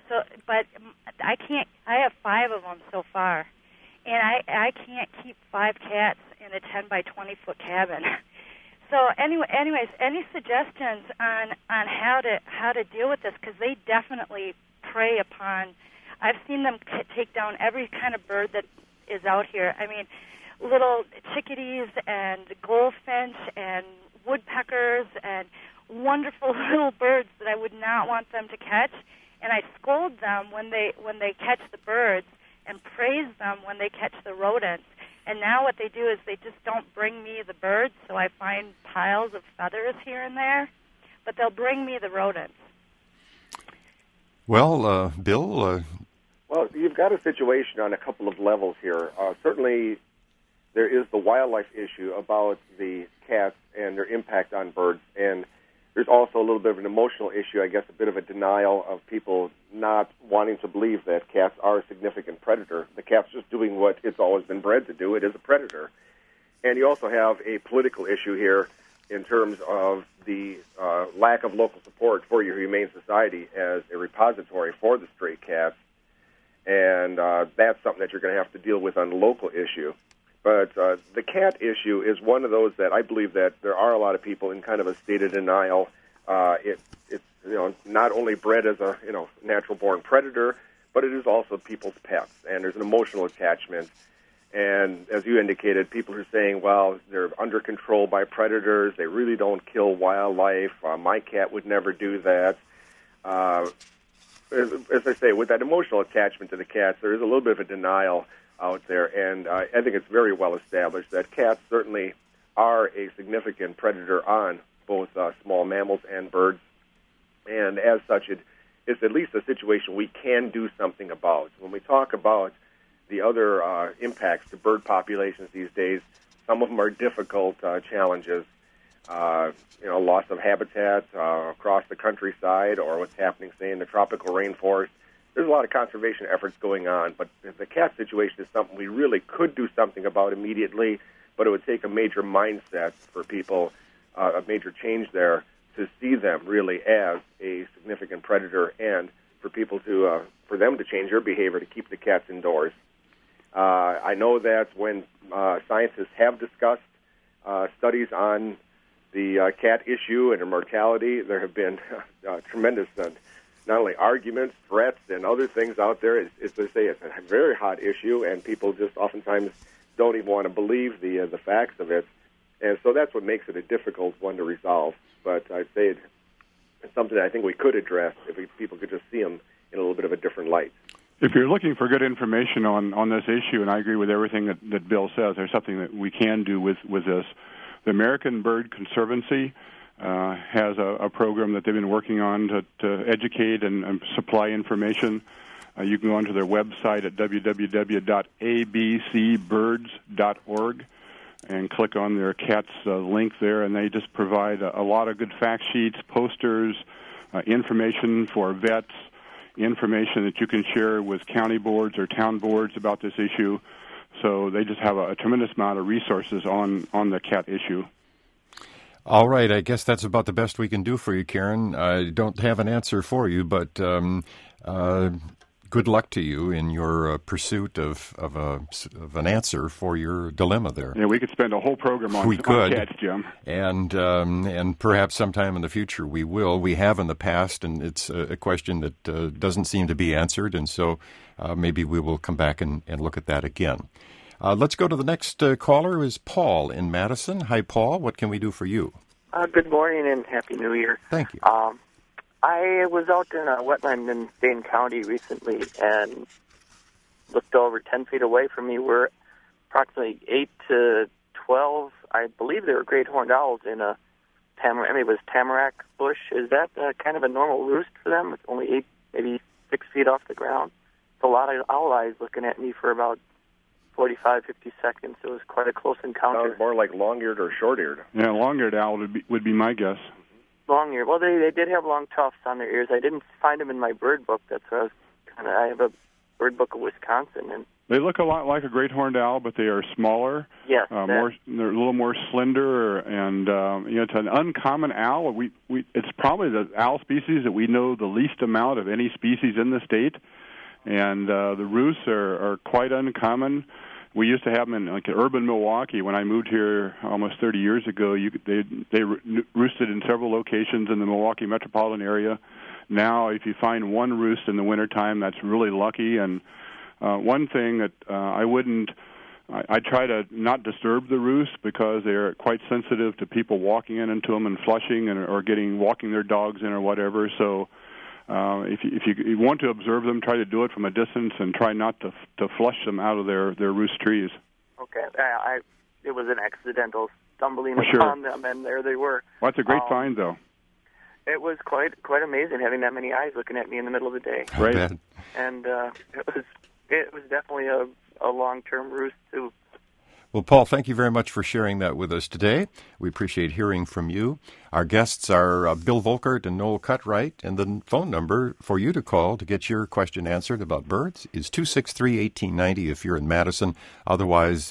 can't. I have 5 of them so far, and I can't keep 5 cats in a 10 by 20 foot cabin. So anyways, any suggestions on how to deal with this? Because they definitely prey upon. I've seen them take down every kind of bird that is out here. I mean, little chickadees and goldfinch and woodpeckers and wonderful little birds that I would not want them to catch. And I scold them when they catch the birds and praise them when they catch the rodents. And now what they do is they just don't bring me the birds, so I find piles of feathers here and there, but they'll bring me the rodents. Well, Bill? Well, you've got a situation on a couple of levels here. Certainly, there is the wildlife issue about the cats and their impact on birds, and there's also a little bit of an emotional issue, I guess, a bit of a denial of people not wanting to believe that cats are a significant predator. The cat's just doing what it's always been bred to do. It is a predator. And you also have a political issue here in terms of the lack of local support for your Humane Society as a repository for the stray cats. And that's something that you're going to have to deal with on the local issue. But the cat issue is one of those that I believe that there are a lot of people in kind of a state of denial. It's not only bred as a natural-born predator, but it is also people's pets, and there's an emotional attachment. And as you indicated, people are saying, well, they're under control by predators. They really don't kill wildlife. My cat would never do that. As I say, with that emotional attachment to the cats, there is a little bit of a denial out there, and I think it's very well established that cats certainly are a significant predator on both small mammals and birds, and as such, it's at least a situation we can do something about. When we talk about the other impacts to bird populations these days. Some of them are difficult challenges. Loss of habitat across the countryside, or what's happening, say, in the tropical rainforest. There's a lot of conservation efforts going on, but the cat situation is something we really could do something about immediately, but it would take a major mindset for people, a major change there, to see them really as a significant predator, and for people to, for them to change their behavior to keep the cats indoors. I know that when scientists have discussed studies on the cat issue and mortality, there have been tremendous not only arguments, threats, and other things out there. As they say, it's a very hot issue, and people just oftentimes don't even want to believe the facts of it. And so that's what makes it a difficult one to resolve. But I'd say it's something that I think we could address if people could just see them in a little bit of a different light. If you're looking for good information on this issue, and I agree with everything that Bill says, there's something that we can do with this. The American Bird Conservancy has a program that they've been working on to educate and supply information. You can go onto their website at www.abcbirds.org and click on their cats link there, and they just provide a lot of good fact sheets, posters, information for vets, information that you can share with county boards or town boards about this issue. So they just have a tremendous amount of resources on the cat issue. All right, I guess that's about the best we can do for you, Karen. I don't have an answer for you, but good luck to you in your pursuit of an answer for your dilemma there. Yeah, we could spend a whole program on cats, Jim. And perhaps sometime in the future we will. We have in the past, and it's a question that doesn't seem to be answered, and so maybe we will come back and look at that again. Let's go to the next caller, who is Paul in Madison. Hi, Paul. What can we do for you? Good morning and Happy New Year. Thank you. I was out in a wetland in Dane County recently and looked over 10 feet away from me were approximately 8 to 12, I believe they were great horned owls in a tamarack bush. Is that kind of a normal roost for them? It's only 8, maybe 6 feet off the ground. It's a lot of owl eyes looking at me for about 45, 50 seconds. It was quite a close encounter. Sounds more like long-eared or short-eared. Yeah, long-eared owl would be my guess. Long-eared. Well, they did have long tufts on their ears. I didn't find them in my bird book. That's what I have a bird book of Wisconsin, and they look a lot like a great horned owl, but they are smaller. Yes, they're a little more slender, and it's an uncommon owl. It's probably the owl species that we know the least amount of any species in the state, and the roosts are quite uncommon. We used to have them in like urban Milwaukee. When I moved here almost 30 years ago, they roosted in several locations in the Milwaukee metropolitan area. Now, if you find one roost in the wintertime, that's really lucky. And one thing that I try to not disturb the roost because they're quite sensitive to people walking into them and flushing or walking their dogs in or whatever. So if you want to observe them, try to do it from a distance and try not to flush them out of their roost trees. Okay. It was an accidental stumbling upon them, and there they were. Well, that's a great find, though. It was quite amazing having that many eyes looking at me in the middle of the day. Right. And it was definitely a long-term roost, too. Well, Paul, thank you very much for sharing that with us today. We appreciate hearing from you. Our guests are Bill Volkert and Noel Cutright, and the phone number for you to call to get your question answered about birds is 263-1890 if you're in Madison, otherwise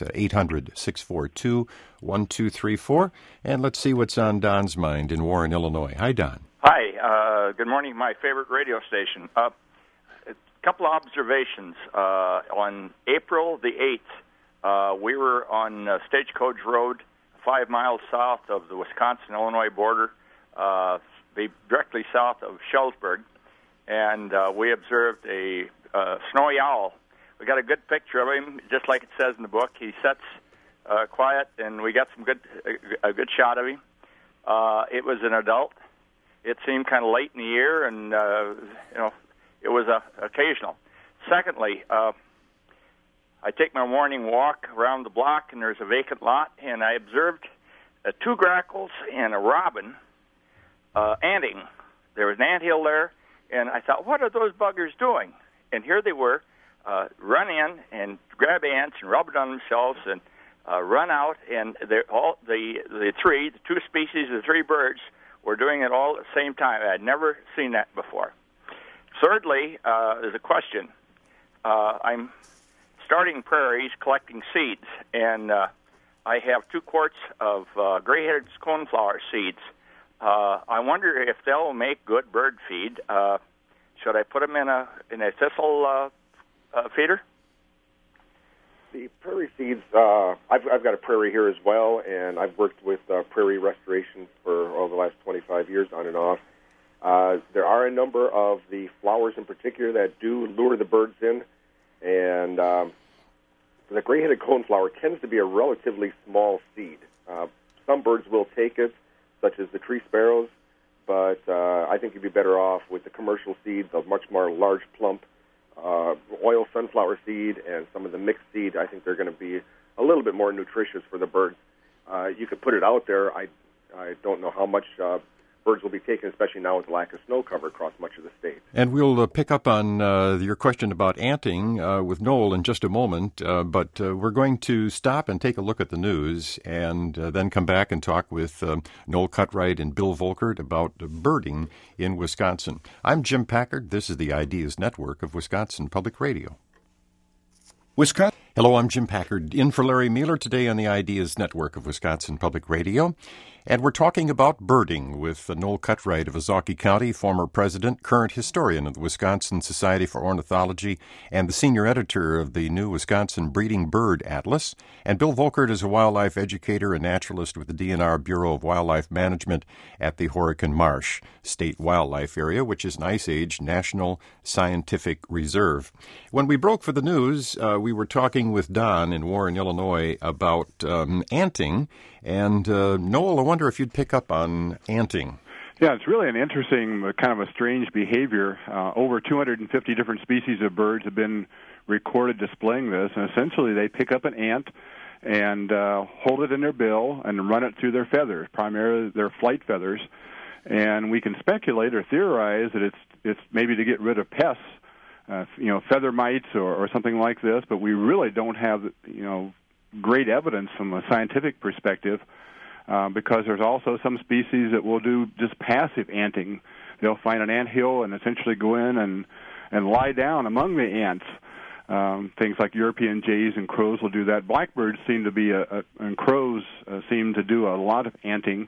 800-642-1234. And let's see what's on Don's mind in Warren, Illinois. Hi, Don. Hi. Good morning, my favorite radio station. A couple of observations. On April the 8th, we were on Stagecoach Road, 5 miles south of the Wisconsin-Illinois border, directly south of Schellsburg, and we observed a snowy owl. We got a good picture of him, just like it says in the book. He sits quiet, and we got a good shot of him. It was an adult. It seemed kind of late in the year, and it was occasional. Secondly, I take my morning walk around the block, and there's a vacant lot, and I observed 2 grackles and a robin anting. There was an anthill there, and I thought, what are those buggers doing? And here they were, run in and grab ants and rub it on themselves and run out, and all the two species of three birds were doing it all at the same time. I had never seen that before. Thirdly, there's a question. I'm starting prairies, collecting seeds, and I have 2 quarts of gray-headed coneflower seeds. I wonder if they'll make good bird feed. Should I put them in a thistle feeder? The prairie seeds, I've got a prairie here as well, and I've worked with prairie restoration for the last 25 years on and off. There are a number of the flowers in particular that do lure the birds in, and the gray-headed coneflower tends to be a relatively small seed. Some birds will take it, such as the tree sparrows, but I think you'd be better off with the commercial seeds, the much more large plump oil sunflower seed and some of the mixed seed. I think they're going to be a little bit more nutritious for the birds. You could put it out there. I don't know how much birds will be taken, especially now with the lack of snow cover across much of the state. And we'll pick up on your question about anting with Noel in just a moment, but we're going to stop and take a look at the news and then come back and talk with Noel Cutright and Bill Volkert about birding in Wisconsin. I'm Jim Packard. This is the Ideas Network of Wisconsin Public Radio. Wisconsin. Hello, I'm Jim Packard, in for Larry Mueller today on the Ideas Network of Wisconsin Public Radio. And we're talking about birding with Noel Cutright of Ozaukee County, former president, current historian of the Wisconsin Society for Ornithology, and the senior editor of the new Wisconsin Breeding Bird Atlas. And Bill Volkert is a wildlife educator and naturalist with the DNR Bureau of Wildlife Management at the Horicon Marsh State Wildlife Area, which is an Ice Age National Scientific Reserve. When we broke for the news, we were talking with Don in Warren, Illinois, about anting. And Noel, I wonder if you'd pick up on anting. Yeah, it's really an interesting, kind of a strange behavior. Over 250 different species of birds have been recorded displaying this, and essentially they pick up an ant and hold it in their bill and run it through their feathers, primarily their flight feathers. And we can speculate or theorize that it's maybe to get rid of pests, feather mites or something like this, but we really don't have, great evidence from a scientific perspective, because there's also some species that will do just passive anting. They'll find an anthill and essentially go in and lie down among the ants. Things like European jays and crows will do that. Blackbirds seem to be, and crows seem to do a lot of anting.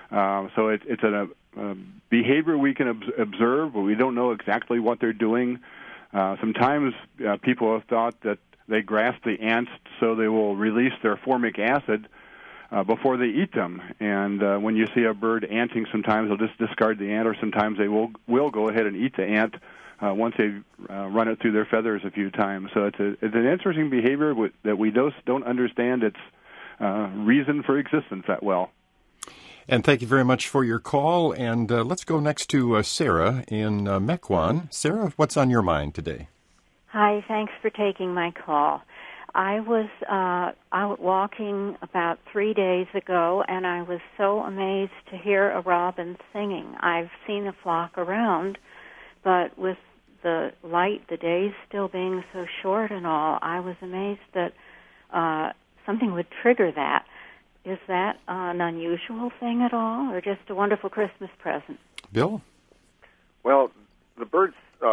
So it's a behavior we can observe, but we don't know exactly what they're doing. Sometimes people have thought that they grasp the ants so they will release their formic acid before they eat them. And when you see a bird anting, sometimes they'll just discard the ant, or sometimes they will go ahead and eat the ant once they've run it through their feathers a few times. So it's an interesting behavior that we don't understand its reason for existence that well. And thank you very much for your call. And let's go next to Sarah in Mequon. Sarah, what's on your mind today? Hi, thanks for taking my call. I was out walking about 3 days ago, and I was so amazed to hear a robin singing. I've seen a flock around, but with the light, the days still being so short and all, I was amazed that something would trigger that. Is that an unusual thing at all, or just a wonderful Christmas present? Bill? Well, the birds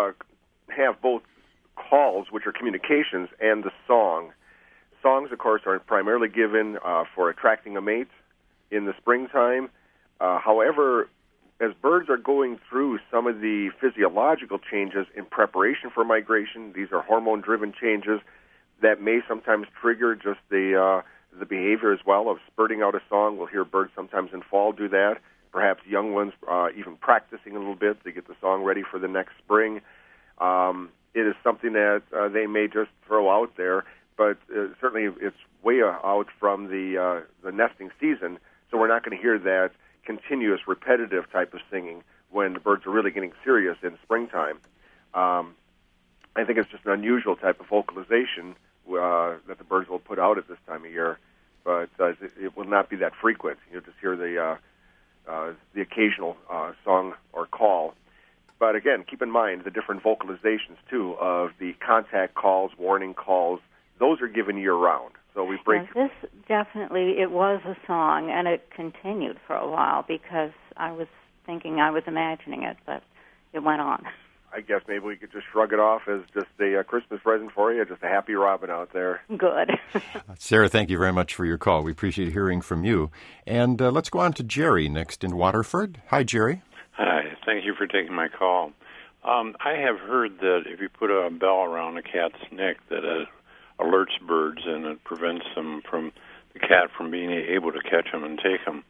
have both calls, which are communications, and the song. Songs, of course, are primarily given for attracting a mate in the springtime. However, as birds are going through some of the physiological changes in preparation for migration, these are hormone-driven changes that may sometimes trigger just the behavior as well of spurting out a song. We'll hear birds sometimes in fall do that, perhaps young ones even practicing a little bit to get the song ready for the next spring. It is something that they may just throw out there, but certainly it's way out from the nesting season, so we're not going to hear that continuous, repetitive type of singing when the birds are really getting serious in springtime. I think it's just an unusual type of vocalization that the birds will put out at this time of year, but it will not be that frequent. You'll just hear the occasional song or call. But again, keep in mind the different vocalizations, too, of the contact calls, warning calls. Those are given year-round. So we break... Yeah, this definitely, it was a song, and it continued for a while because I was thinking I was imagining it, but it went on. I guess maybe we could just shrug it off as just a Christmas present for you, just a happy Robin out there. Good. Sarah, thank you very much for your call. We appreciate hearing from you. And let's go on to Jerry next in Waterford. Hi, Jerry. Hi. Thank you for taking my call. I have heard that if you put a bell around a cat's neck, that it alerts birds and it prevents them from the cat from being able to catch them and take them.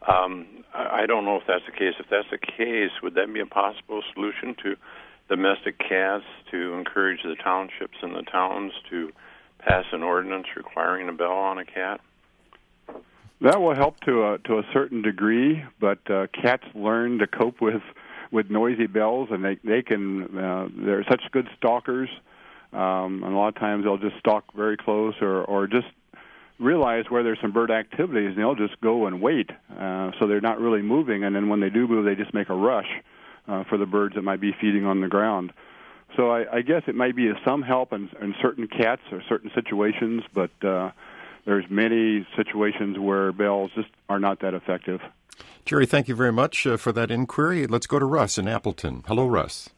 I don't know if that's the case. If that's the case, would that be a possible solution to domestic cats to encourage the townships and the towns to pass an ordinance requiring a bell on a cat? That will help to a certain degree, but cats learn to cope with noisy bells, and they can they're such good stalkers, and a lot of times they'll just stalk very close or just realize where there's some bird activities, and they'll just go and wait, so they're not really moving, and then when they do move, they just make a rush for the birds that might be feeding on the ground. So I guess it might be some help in certain cats or certain situations, but there's many situations where bells just are not that effective. Jerry, thank you very much for that inquiry. Let's go to Russ in Appleton. Hello, Russ.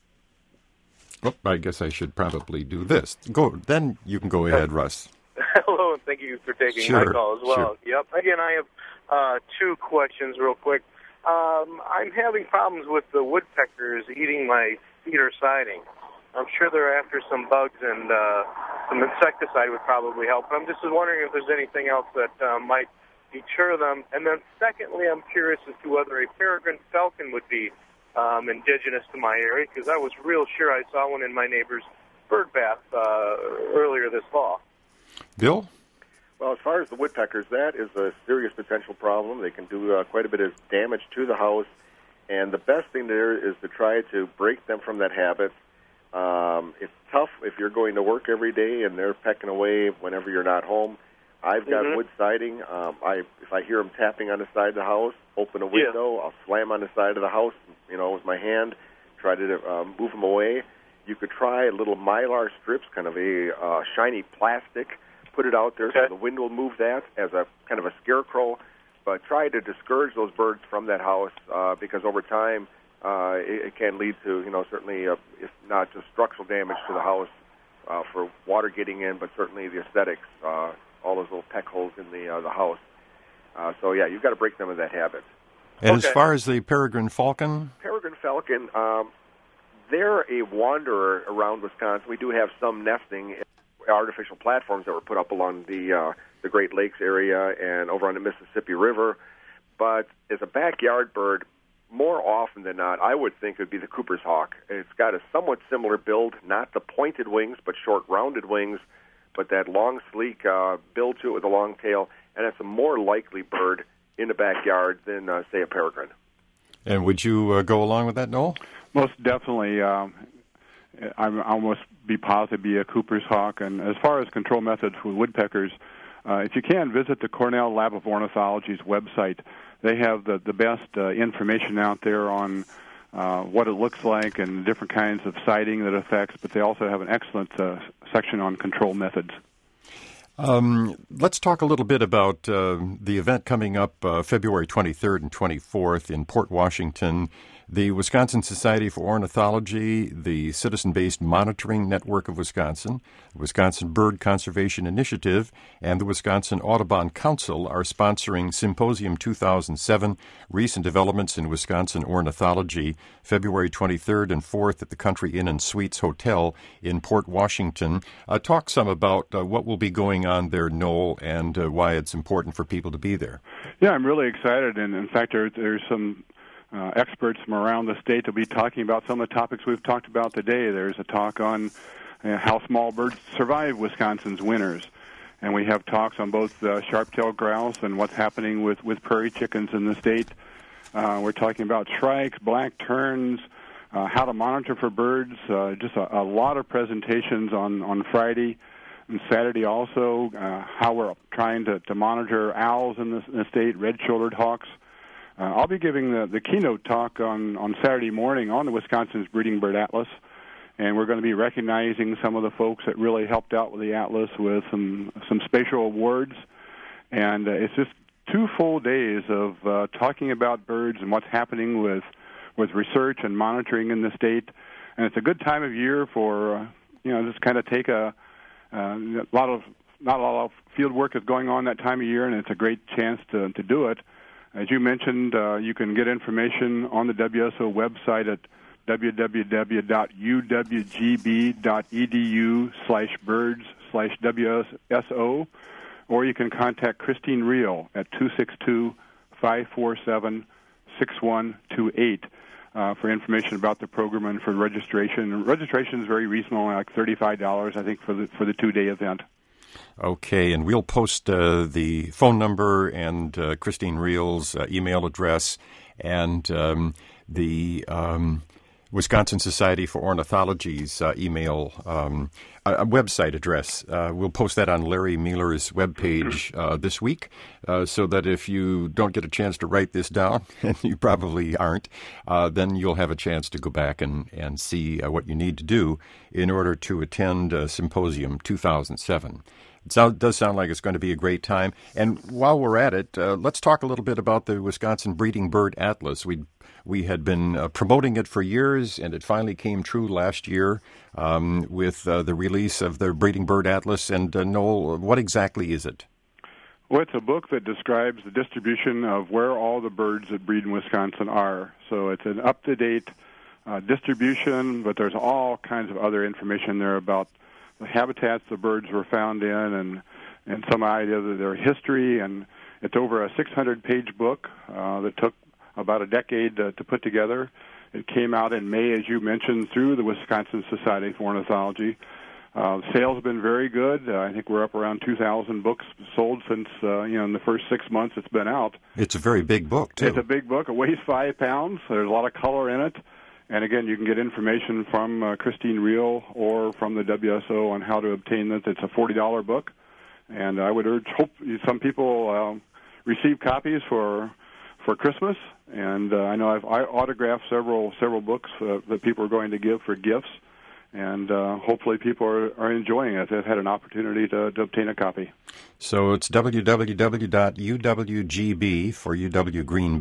Oh, I guess I should probably do this. Then you can go ahead, Russ. Hello, and thank you for taking my call as well. Sure. Yep. Again, I have two questions real quick. I'm having problems with the woodpeckers eating my cedar siding. I'm sure they're after some bugs, and some insecticide would probably help. But I'm just wondering if there's anything else that might deter them. And then secondly, I'm curious as to whether a peregrine falcon would be indigenous to my area, because I was real sure I saw one in my neighbor's bird bath earlier this fall. Bill? Well, as far as the woodpeckers, that is a serious potential problem. They can do quite a bit of damage to the house, and the best thing there is to try to break them from that habit. It's tough if you're going to work every day and they're pecking away whenever you're not home. I've got wood siding. If I hear them tapping on the side of the house, open a window, I'll slam on the side of the house, with my hand, try to move them away. You could try little mylar strips, kind of a shiny plastic, put it out there so the wind will move that as a kind of a scarecrow, but try to discourage those birds from that house because over time it can lead to, certainly, if not just structural damage to the house for water getting in, but certainly the aesthetics, all those little peck holes in the house. So, you've got to break them of that habit. And as far as the peregrine falcon? Peregrine falcon, they're a wanderer around Wisconsin. We do have some nesting artificial platforms that were put up along the Great Lakes area and over on the Mississippi River. But as a backyard bird, more often than not, I would think it would be the Cooper's hawk. It's got a somewhat similar build, not the pointed wings, but short, rounded wings, but that long, sleek build to it with a long tail, and it's a more likely bird in the backyard than, say, a peregrine. And would you go along with that, Noel? Most definitely. I'm almost be positive be a Cooper's hawk. And as far as control methods for woodpeckers, if you can, visit the Cornell Lab of Ornithology's website. They have the best information out there on what it looks like and different kinds of sighting that it affects, but they also have an excellent section on control methods. Let's talk a little bit about the event coming up February 23rd and 24th in Port Washington. The Wisconsin Society for Ornithology, the Citizen-Based Monitoring Network of Wisconsin, the Wisconsin Bird Conservation Initiative, and the Wisconsin Audubon Council are sponsoring Symposium 2007, Recent Developments in Wisconsin Ornithology, February 23rd and 4th at the Country Inn and Suites Hotel in Port Washington. Talk some about what will be going on there, Noel, and why it's important for people to be there. Yeah, I'm really excited, and in fact, there's some experts from around the state will be talking about some of the topics we've talked about today. There's a talk on how small birds survive Wisconsin's winters, and we have talks on both sharp-tailed grouse and what's happening with prairie chickens in the state. We're talking about shrikes, black terns, how to monitor for birds, just a lot of presentations on Friday and Saturday also, how we're trying to monitor owls in the state, red-shouldered hawks. I'll be giving the keynote talk on Saturday morning on the Wisconsin's Breeding Bird Atlas, and we're going to be recognizing some of the folks that really helped out with the Atlas with some spatial awards. And it's just 2 full days of talking about birds and what's happening with research and monitoring in the state. And it's a good time of year for just kind of take not a lot of field work is going on that time of year, and it's a great chance to do it. As you mentioned, you can get information on the WSO website at www.uwgb.edu/birds/WSO, or you can contact Christine Reel at 262-547-6128 for information about the program and for registration. Registration is very reasonable, like $35, I think, for the 2-day event. Okay, and we'll post the phone number and Christine Reel's email address and the Wisconsin Society for Ornithology's email website address. We'll post that on Larry Mueller's webpage this week, so that if you don't get a chance to write this down, and you probably aren't, then you'll have a chance to go back and see what you need to do in order to attend Symposium 2007. It does sound like it's going to be a great time. And while we're at it, let's talk a little bit about the Wisconsin Breeding Bird Atlas. We had been promoting it for years, and it finally came true last year with the release of the Breeding Bird Atlas. And Noel, what exactly is it? Well, it's a book that describes the distribution of where all the birds that breed in Wisconsin are. So it's an up-to-date distribution, but there's all kinds of other information there about the habitats the birds were found in and some idea of their history. And it's over a 600-page book that took about a decade to put together. It came out in May, as you mentioned, through the Wisconsin Society for Ornithology. Sales have been very good. I think we're up around 2,000 books sold since, in the first 6 months it's been out. It's a very big book, too. It's a big book. It weighs 5 pounds. There's a lot of color in it. And again, you can get information from Christine Reel or from the WSO on how to obtain it. It's a $40 book. And I would hope some people receive copies for Christmas. And I know I autographed several books that people are going to give for gifts. And hopefully people are enjoying it. They've had an opportunity to obtain a copy. So it's www.uwgb for UW Green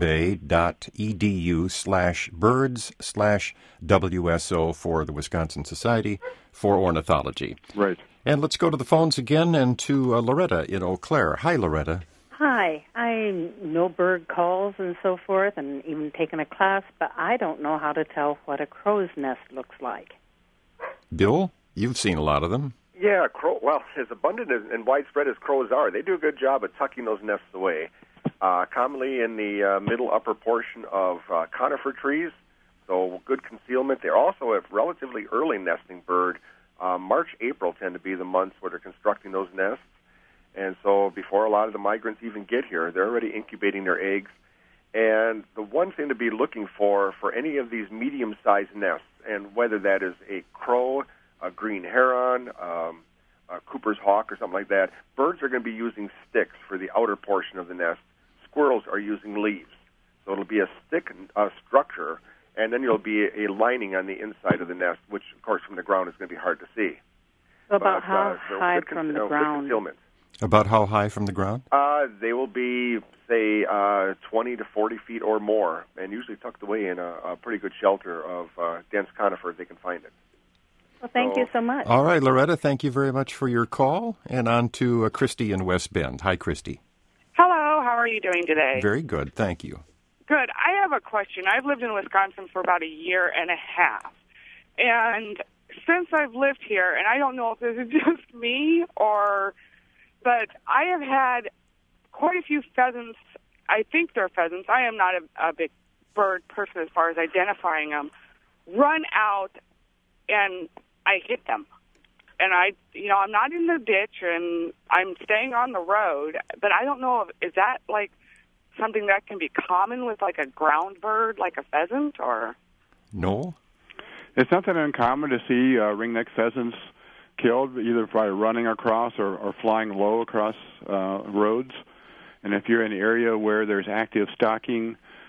Bay.edu/birds/WSO for the Wisconsin Society for Ornithology. Right. And let's go to the phones again and to Loretta in Eau Claire. Hi, Loretta. Hi. I know bird calls and so forth and even taken a class, but I don't know how to tell what a crow's nest looks like. Bill, you've seen a lot of them. Yeah, well, as abundant and widespread as crows are, they do a good job at tucking those nests away, commonly in the middle upper portion of conifer trees, so good concealment. They're also a relatively early nesting bird. March, April tend to be the months where they're constructing those nests, and so before a lot of the migrants even get here, they're already incubating their eggs. And the one thing to be looking for any of these medium-sized nests, and whether that is a crow, a green heron, a Cooper's hawk, or something like that, birds are going to be using sticks for the outer portion of the nest. Squirrels are using leaves. So it'll be a stick structure, and then there'll be a lining on the inside of the nest, which, of course, from the ground is going to be hard to see. So about how high from the ground? Concealment. About how high from the ground? They will be, say, 20 to 40 feet or more, and usually tucked away in a pretty good shelter of dense conifers. They can find it. Well, thank you so much. All right, Loretta, thank you very much for your call. And on to Christy in West Bend. Hi, Christy. Hello, how are you doing today? Very good, thank you. Good. I have a question. I've lived in Wisconsin for about a year and a half. And since I've lived here, and I don't know if this is just me but I have had quite a few pheasants. I think they're pheasants. I am not a big bird person as far as identifying them. Run out, and I hit them. And I'm not in the ditch, and I'm staying on the road. But I don't know, is that like something that can be common with like a ground bird, like a pheasant, or? No. It's not that uncommon to see ringneck pheasants killed either by running across or flying low across roads. And if you're in an area where there's active stocking,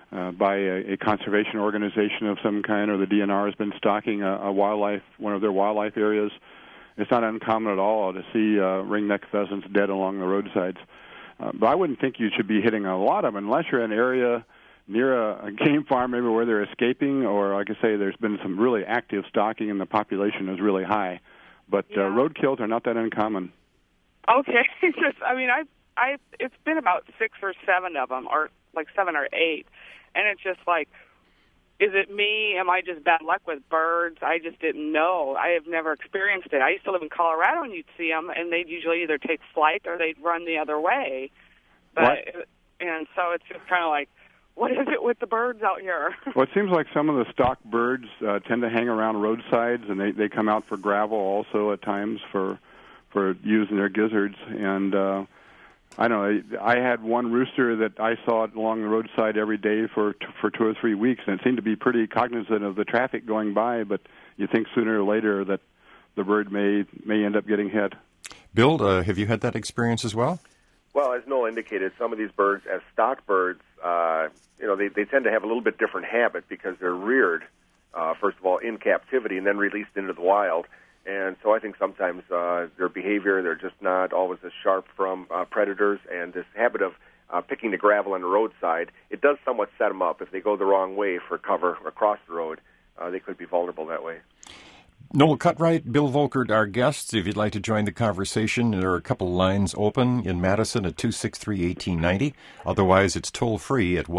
by a conservation organization of some kind, or the DNR has been stocking one of their wildlife areas. It's not uncommon at all to see ringneck pheasants dead along the roadsides. But I wouldn't think you should be hitting a lot of them unless you're in an area near a game farm, maybe where they're escaping, or like I say, there's been some really active stalking and the population is really high. But road kills are not that uncommon. Okay, it's been about 6 or 7 of them, or like 7 or 8, and it's just like, is it me? Am I just bad luck with birds? I just didn't know. I have never experienced it. I used to live in Colorado, and you'd see them, and they'd usually either take flight or they'd run the other way. And so it's just kind of like, what is it with the birds out here? Well, it seems like some of the stock birds tend to hang around roadsides, and they come out for gravel also at times for using their gizzards. And I don't know, I had one rooster that I saw along the roadside every day for 2 or 3 weeks, and it seemed to be pretty cognizant of the traffic going by, but you think sooner or later that the bird may end up getting hit. Bill, have you had that experience as well? Well, as Noel indicated, some of these birds, as stock birds, they tend to have a little bit different habit because they're reared, first of all, in captivity and then released into the wild. And so I think sometimes their behavior, they're just not always as sharp from predators, and this habit of picking the gravel on the roadside, it does somewhat set them up. If they go the wrong way for cover across the road, they could be vulnerable that way. Noel Cutright, Bill Volkert, our guests. If you'd like to join the conversation, there are a couple lines open in Madison at 263-1890. Otherwise, it's toll-free at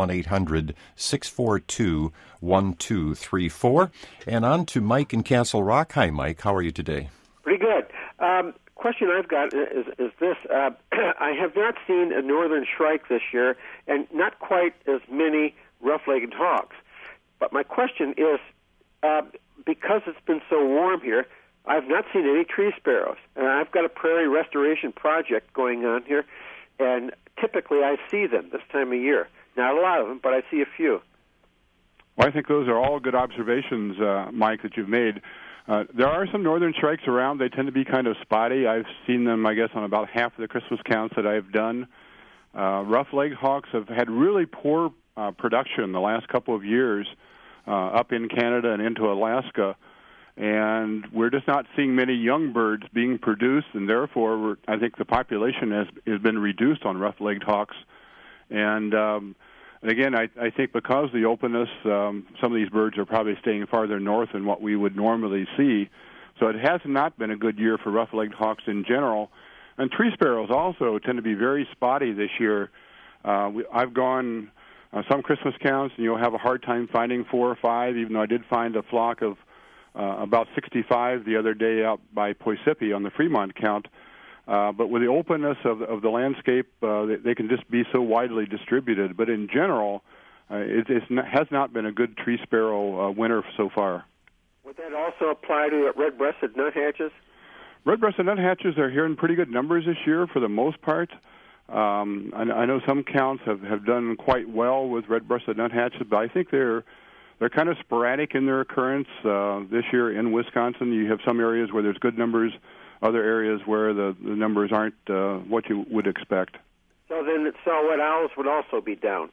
1-800-642-1234. And on to Mike in Castle Rock. Hi, Mike. How are you today? Pretty good. Question I've got is this. I have not seen a northern shrike this year, and not quite as many rough-legged hawks. But my question is, because it's been so warm here, I've not seen any tree sparrows. And I've got a prairie restoration project going on here, and typically I see them this time of year. Not a lot of them, but I see a few. Well, I think those are all good observations, Mike, that you've made. There are some northern shrikes around. They tend to be kind of spotty. I've seen them, I guess, on about half of the Christmas counts that I've done. Rough-legged hawks have had really poor production the last couple of years, up in Canada and into Alaska, and we're just not seeing many young birds being produced, and therefore I think the population has been reduced on rough-legged hawks. And again, I think because of the openness, some of these birds are probably staying farther north than what we would normally see. So it has not been a good year for rough-legged hawks in general. And tree sparrows also tend to be very spotty this year. I've gone some Christmas counts, and you'll have a hard time finding 4 or 5, even though I did find a flock of about 65 the other day out by Poisippi on the Fremont count. But with the openness of the landscape, they can just be so widely distributed. But in general, it has not been a good tree sparrow winter so far. Would that also apply to red-breasted nuthatches? Red-breasted nuthatches are here in pretty good numbers this year for the most part. I know some counts have done quite well with red-breasted nuthatches, but I think they're kind of sporadic in their occurrence. This year in Wisconsin, you have some areas where there's good numbers, other areas where the numbers aren't what you would expect. So then saw-whet owls would also be down?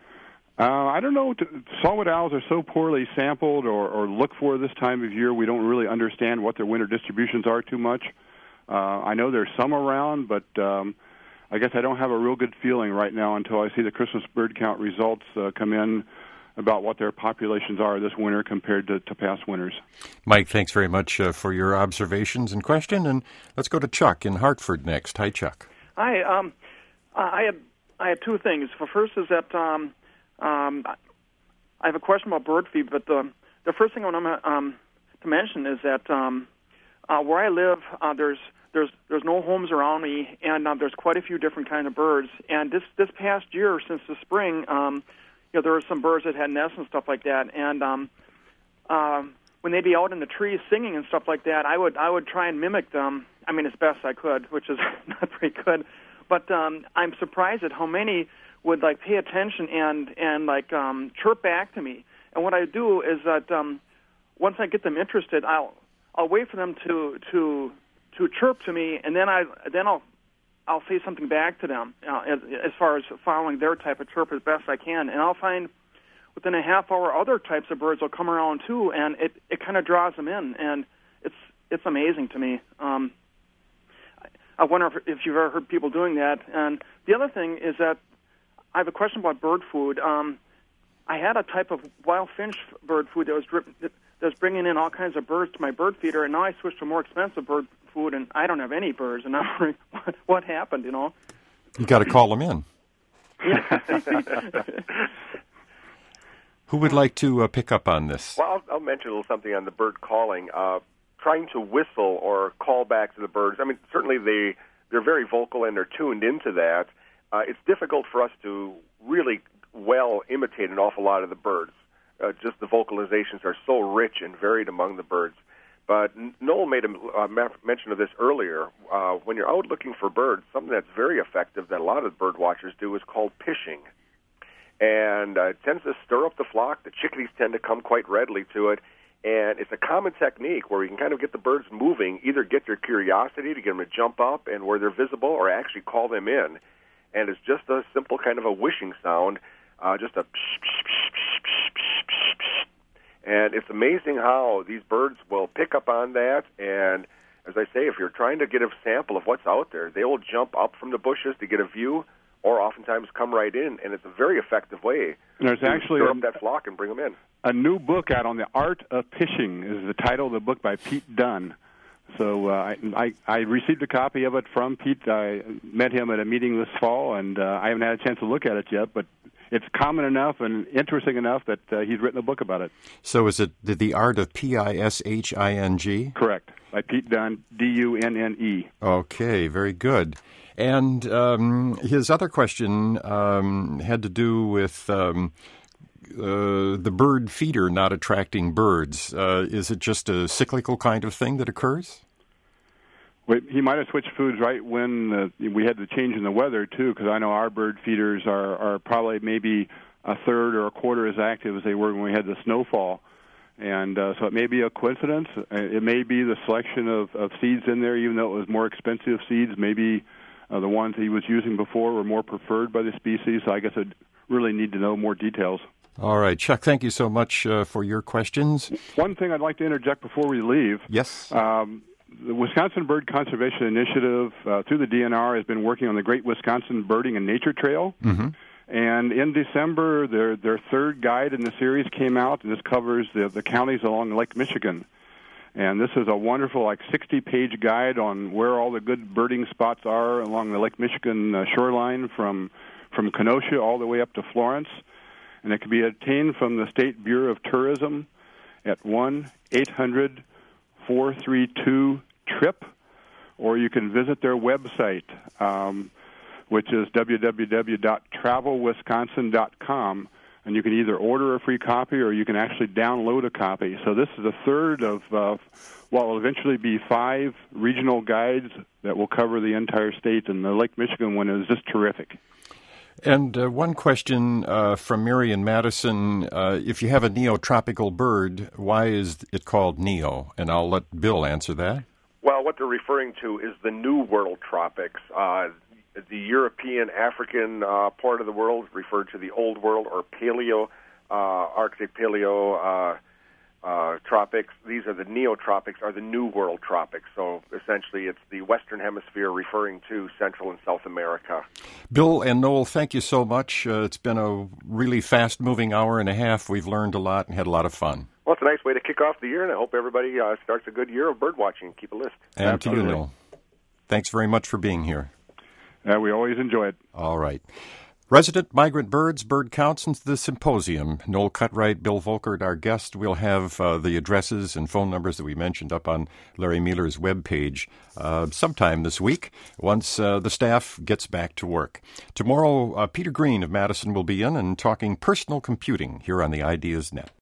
I don't know. Saw-whet owls are so poorly sampled or looked for this time of year, we don't really understand what their winter distributions are too much. I know there's some around, but I guess I don't have a real good feeling right now until I see the Christmas bird count results come in about what their populations are this winter compared to past winters. Mike, thanks very much for your observations and question. And let's go to Chuck in Hartford next. Hi, Chuck. Hi. I had 2 things. The first is that I have a question about bird feed, but the first thing I want to mention is that where I live, there's no homes around me, and there's quite a few different kind of birds. And this past year, since the spring, there were some birds that had nests and stuff like that. And when they'd be out in the trees singing and stuff like that, I would try and mimic them. I mean, as best I could, which is not very good. But I'm surprised at how many would like pay attention and chirp back to me. And what I do is that once I get them interested, I'll wait for them to chirp to me, and then I'll say something back to them as far as following their type of chirp as best I can. And I'll find but then a half hour other types of birds will come around too, and it kind of draws them in, and it's amazing to me. I wonder if you've ever heard people doing that. And the other thing is that I have a question about bird food. I had a type of wild finch bird food that was bringing in all kinds of birds to my bird feeder, and now I switched to more expensive bird food, and I don't have any birds. And I'm wondering what happened, you know? You got to call them in. Who would like to pick up on this? Well, I'll mention a little something on the bird calling. Trying to whistle or call back to the birds. I mean, certainly they're very vocal and they're tuned into that. It's difficult for us to really well imitate an awful lot of the birds. Just the vocalizations are so rich and varied among the birds. But Noel made a mention of this earlier. When you're out looking for birds, something that's very effective that a lot of bird watchers do is called pishing. And it tends to stir up the flock. The chickadees tend to come quite readily to it. And it's a common technique where you can kind of get the birds moving, either get their curiosity to get them to jump up and where they're visible, or actually call them in. And it's just a simple kind of a wishing sound, just a psh, psh, psh, psh, psh, psh, psh, psh. And it's amazing how these birds will pick up on that. And as I say, if you're trying to get a sample of what's out there, they will jump up from the bushes to get a view, or oftentimes come right in, and it's a very effective way to stir up that flock and bring them in. A new book out on the art of pishing is the title of the book by Pete Dunn. So I received a copy of it from Pete. I met him at a meeting this fall, and I haven't had a chance to look at it yet, but it's common enough and interesting enough that he's written a book about it. So is it The Art of Pishing? Correct, by Pete Dunn, Dunne. Okay, very good. And his other question had to do with the bird feeder not attracting birds. Is it just a cyclical kind of thing that occurs? Well, he might have switched foods right when we had the change in the weather, too, because I know our bird feeders are probably maybe a third or a quarter as active as they were when we had the snowfall. And so it may be a coincidence. It may be the selection of seeds in there, even though it was more expensive seeds. Maybe the ones he was using before were more preferred by the species. So I guess I'd really need to know more details. All right, Chuck, thank you so much for your questions. One thing I'd like to interject before we leave. Yes. The Wisconsin Bird Conservation Initiative, through the DNR, has been working on the Great Wisconsin Birding and Nature Trail. Mm-hmm. And in December, their third guide in the series came out, and this covers the counties along Lake Michigan. And this is a wonderful, 60-page guide on where all the good birding spots are along the Lake Michigan shoreline from Kenosha all the way up to Florence. And it can be obtained from the State Bureau of Tourism at 1-800-432-TRIP, or you can visit their website, which is www.travelwisconsin.com. And you can either order a free copy or you can actually download a copy. So this is the third of what will eventually be 5 regional guides that will cover the entire state. And the Lake Michigan one is just terrific. And one question from Mary in Madison. If you have a neotropical bird, why is it called neo? And I'll let Bill answer that. Well, what they're referring to is the New World tropics. The European, African part of the world referred to the Old World or Paleo, Arctic Paleo tropics. These are the neotropics, are the New World tropics. So essentially it's the Western Hemisphere referring to Central and South America. Bill and Noel, thank you so much. It's been a really fast-moving hour and a half. We've learned a lot and had a lot of fun. Well, it's a nice way to kick off the year, and I hope everybody starts a good year of bird watching. Keep a list. And Absolutely. to you, Noel. Thanks very much for being here. We always enjoy it. All right. Resident migrant birds, bird counts, and the symposium. Noel Cutright, Bill Volkert, our guest. We'll have the addresses and phone numbers that we mentioned up on Larry Mueller's webpage sometime this week once the staff gets back to work. Tomorrow, Peter Green of Madison will be in and talking personal computing here on the Ideas Net.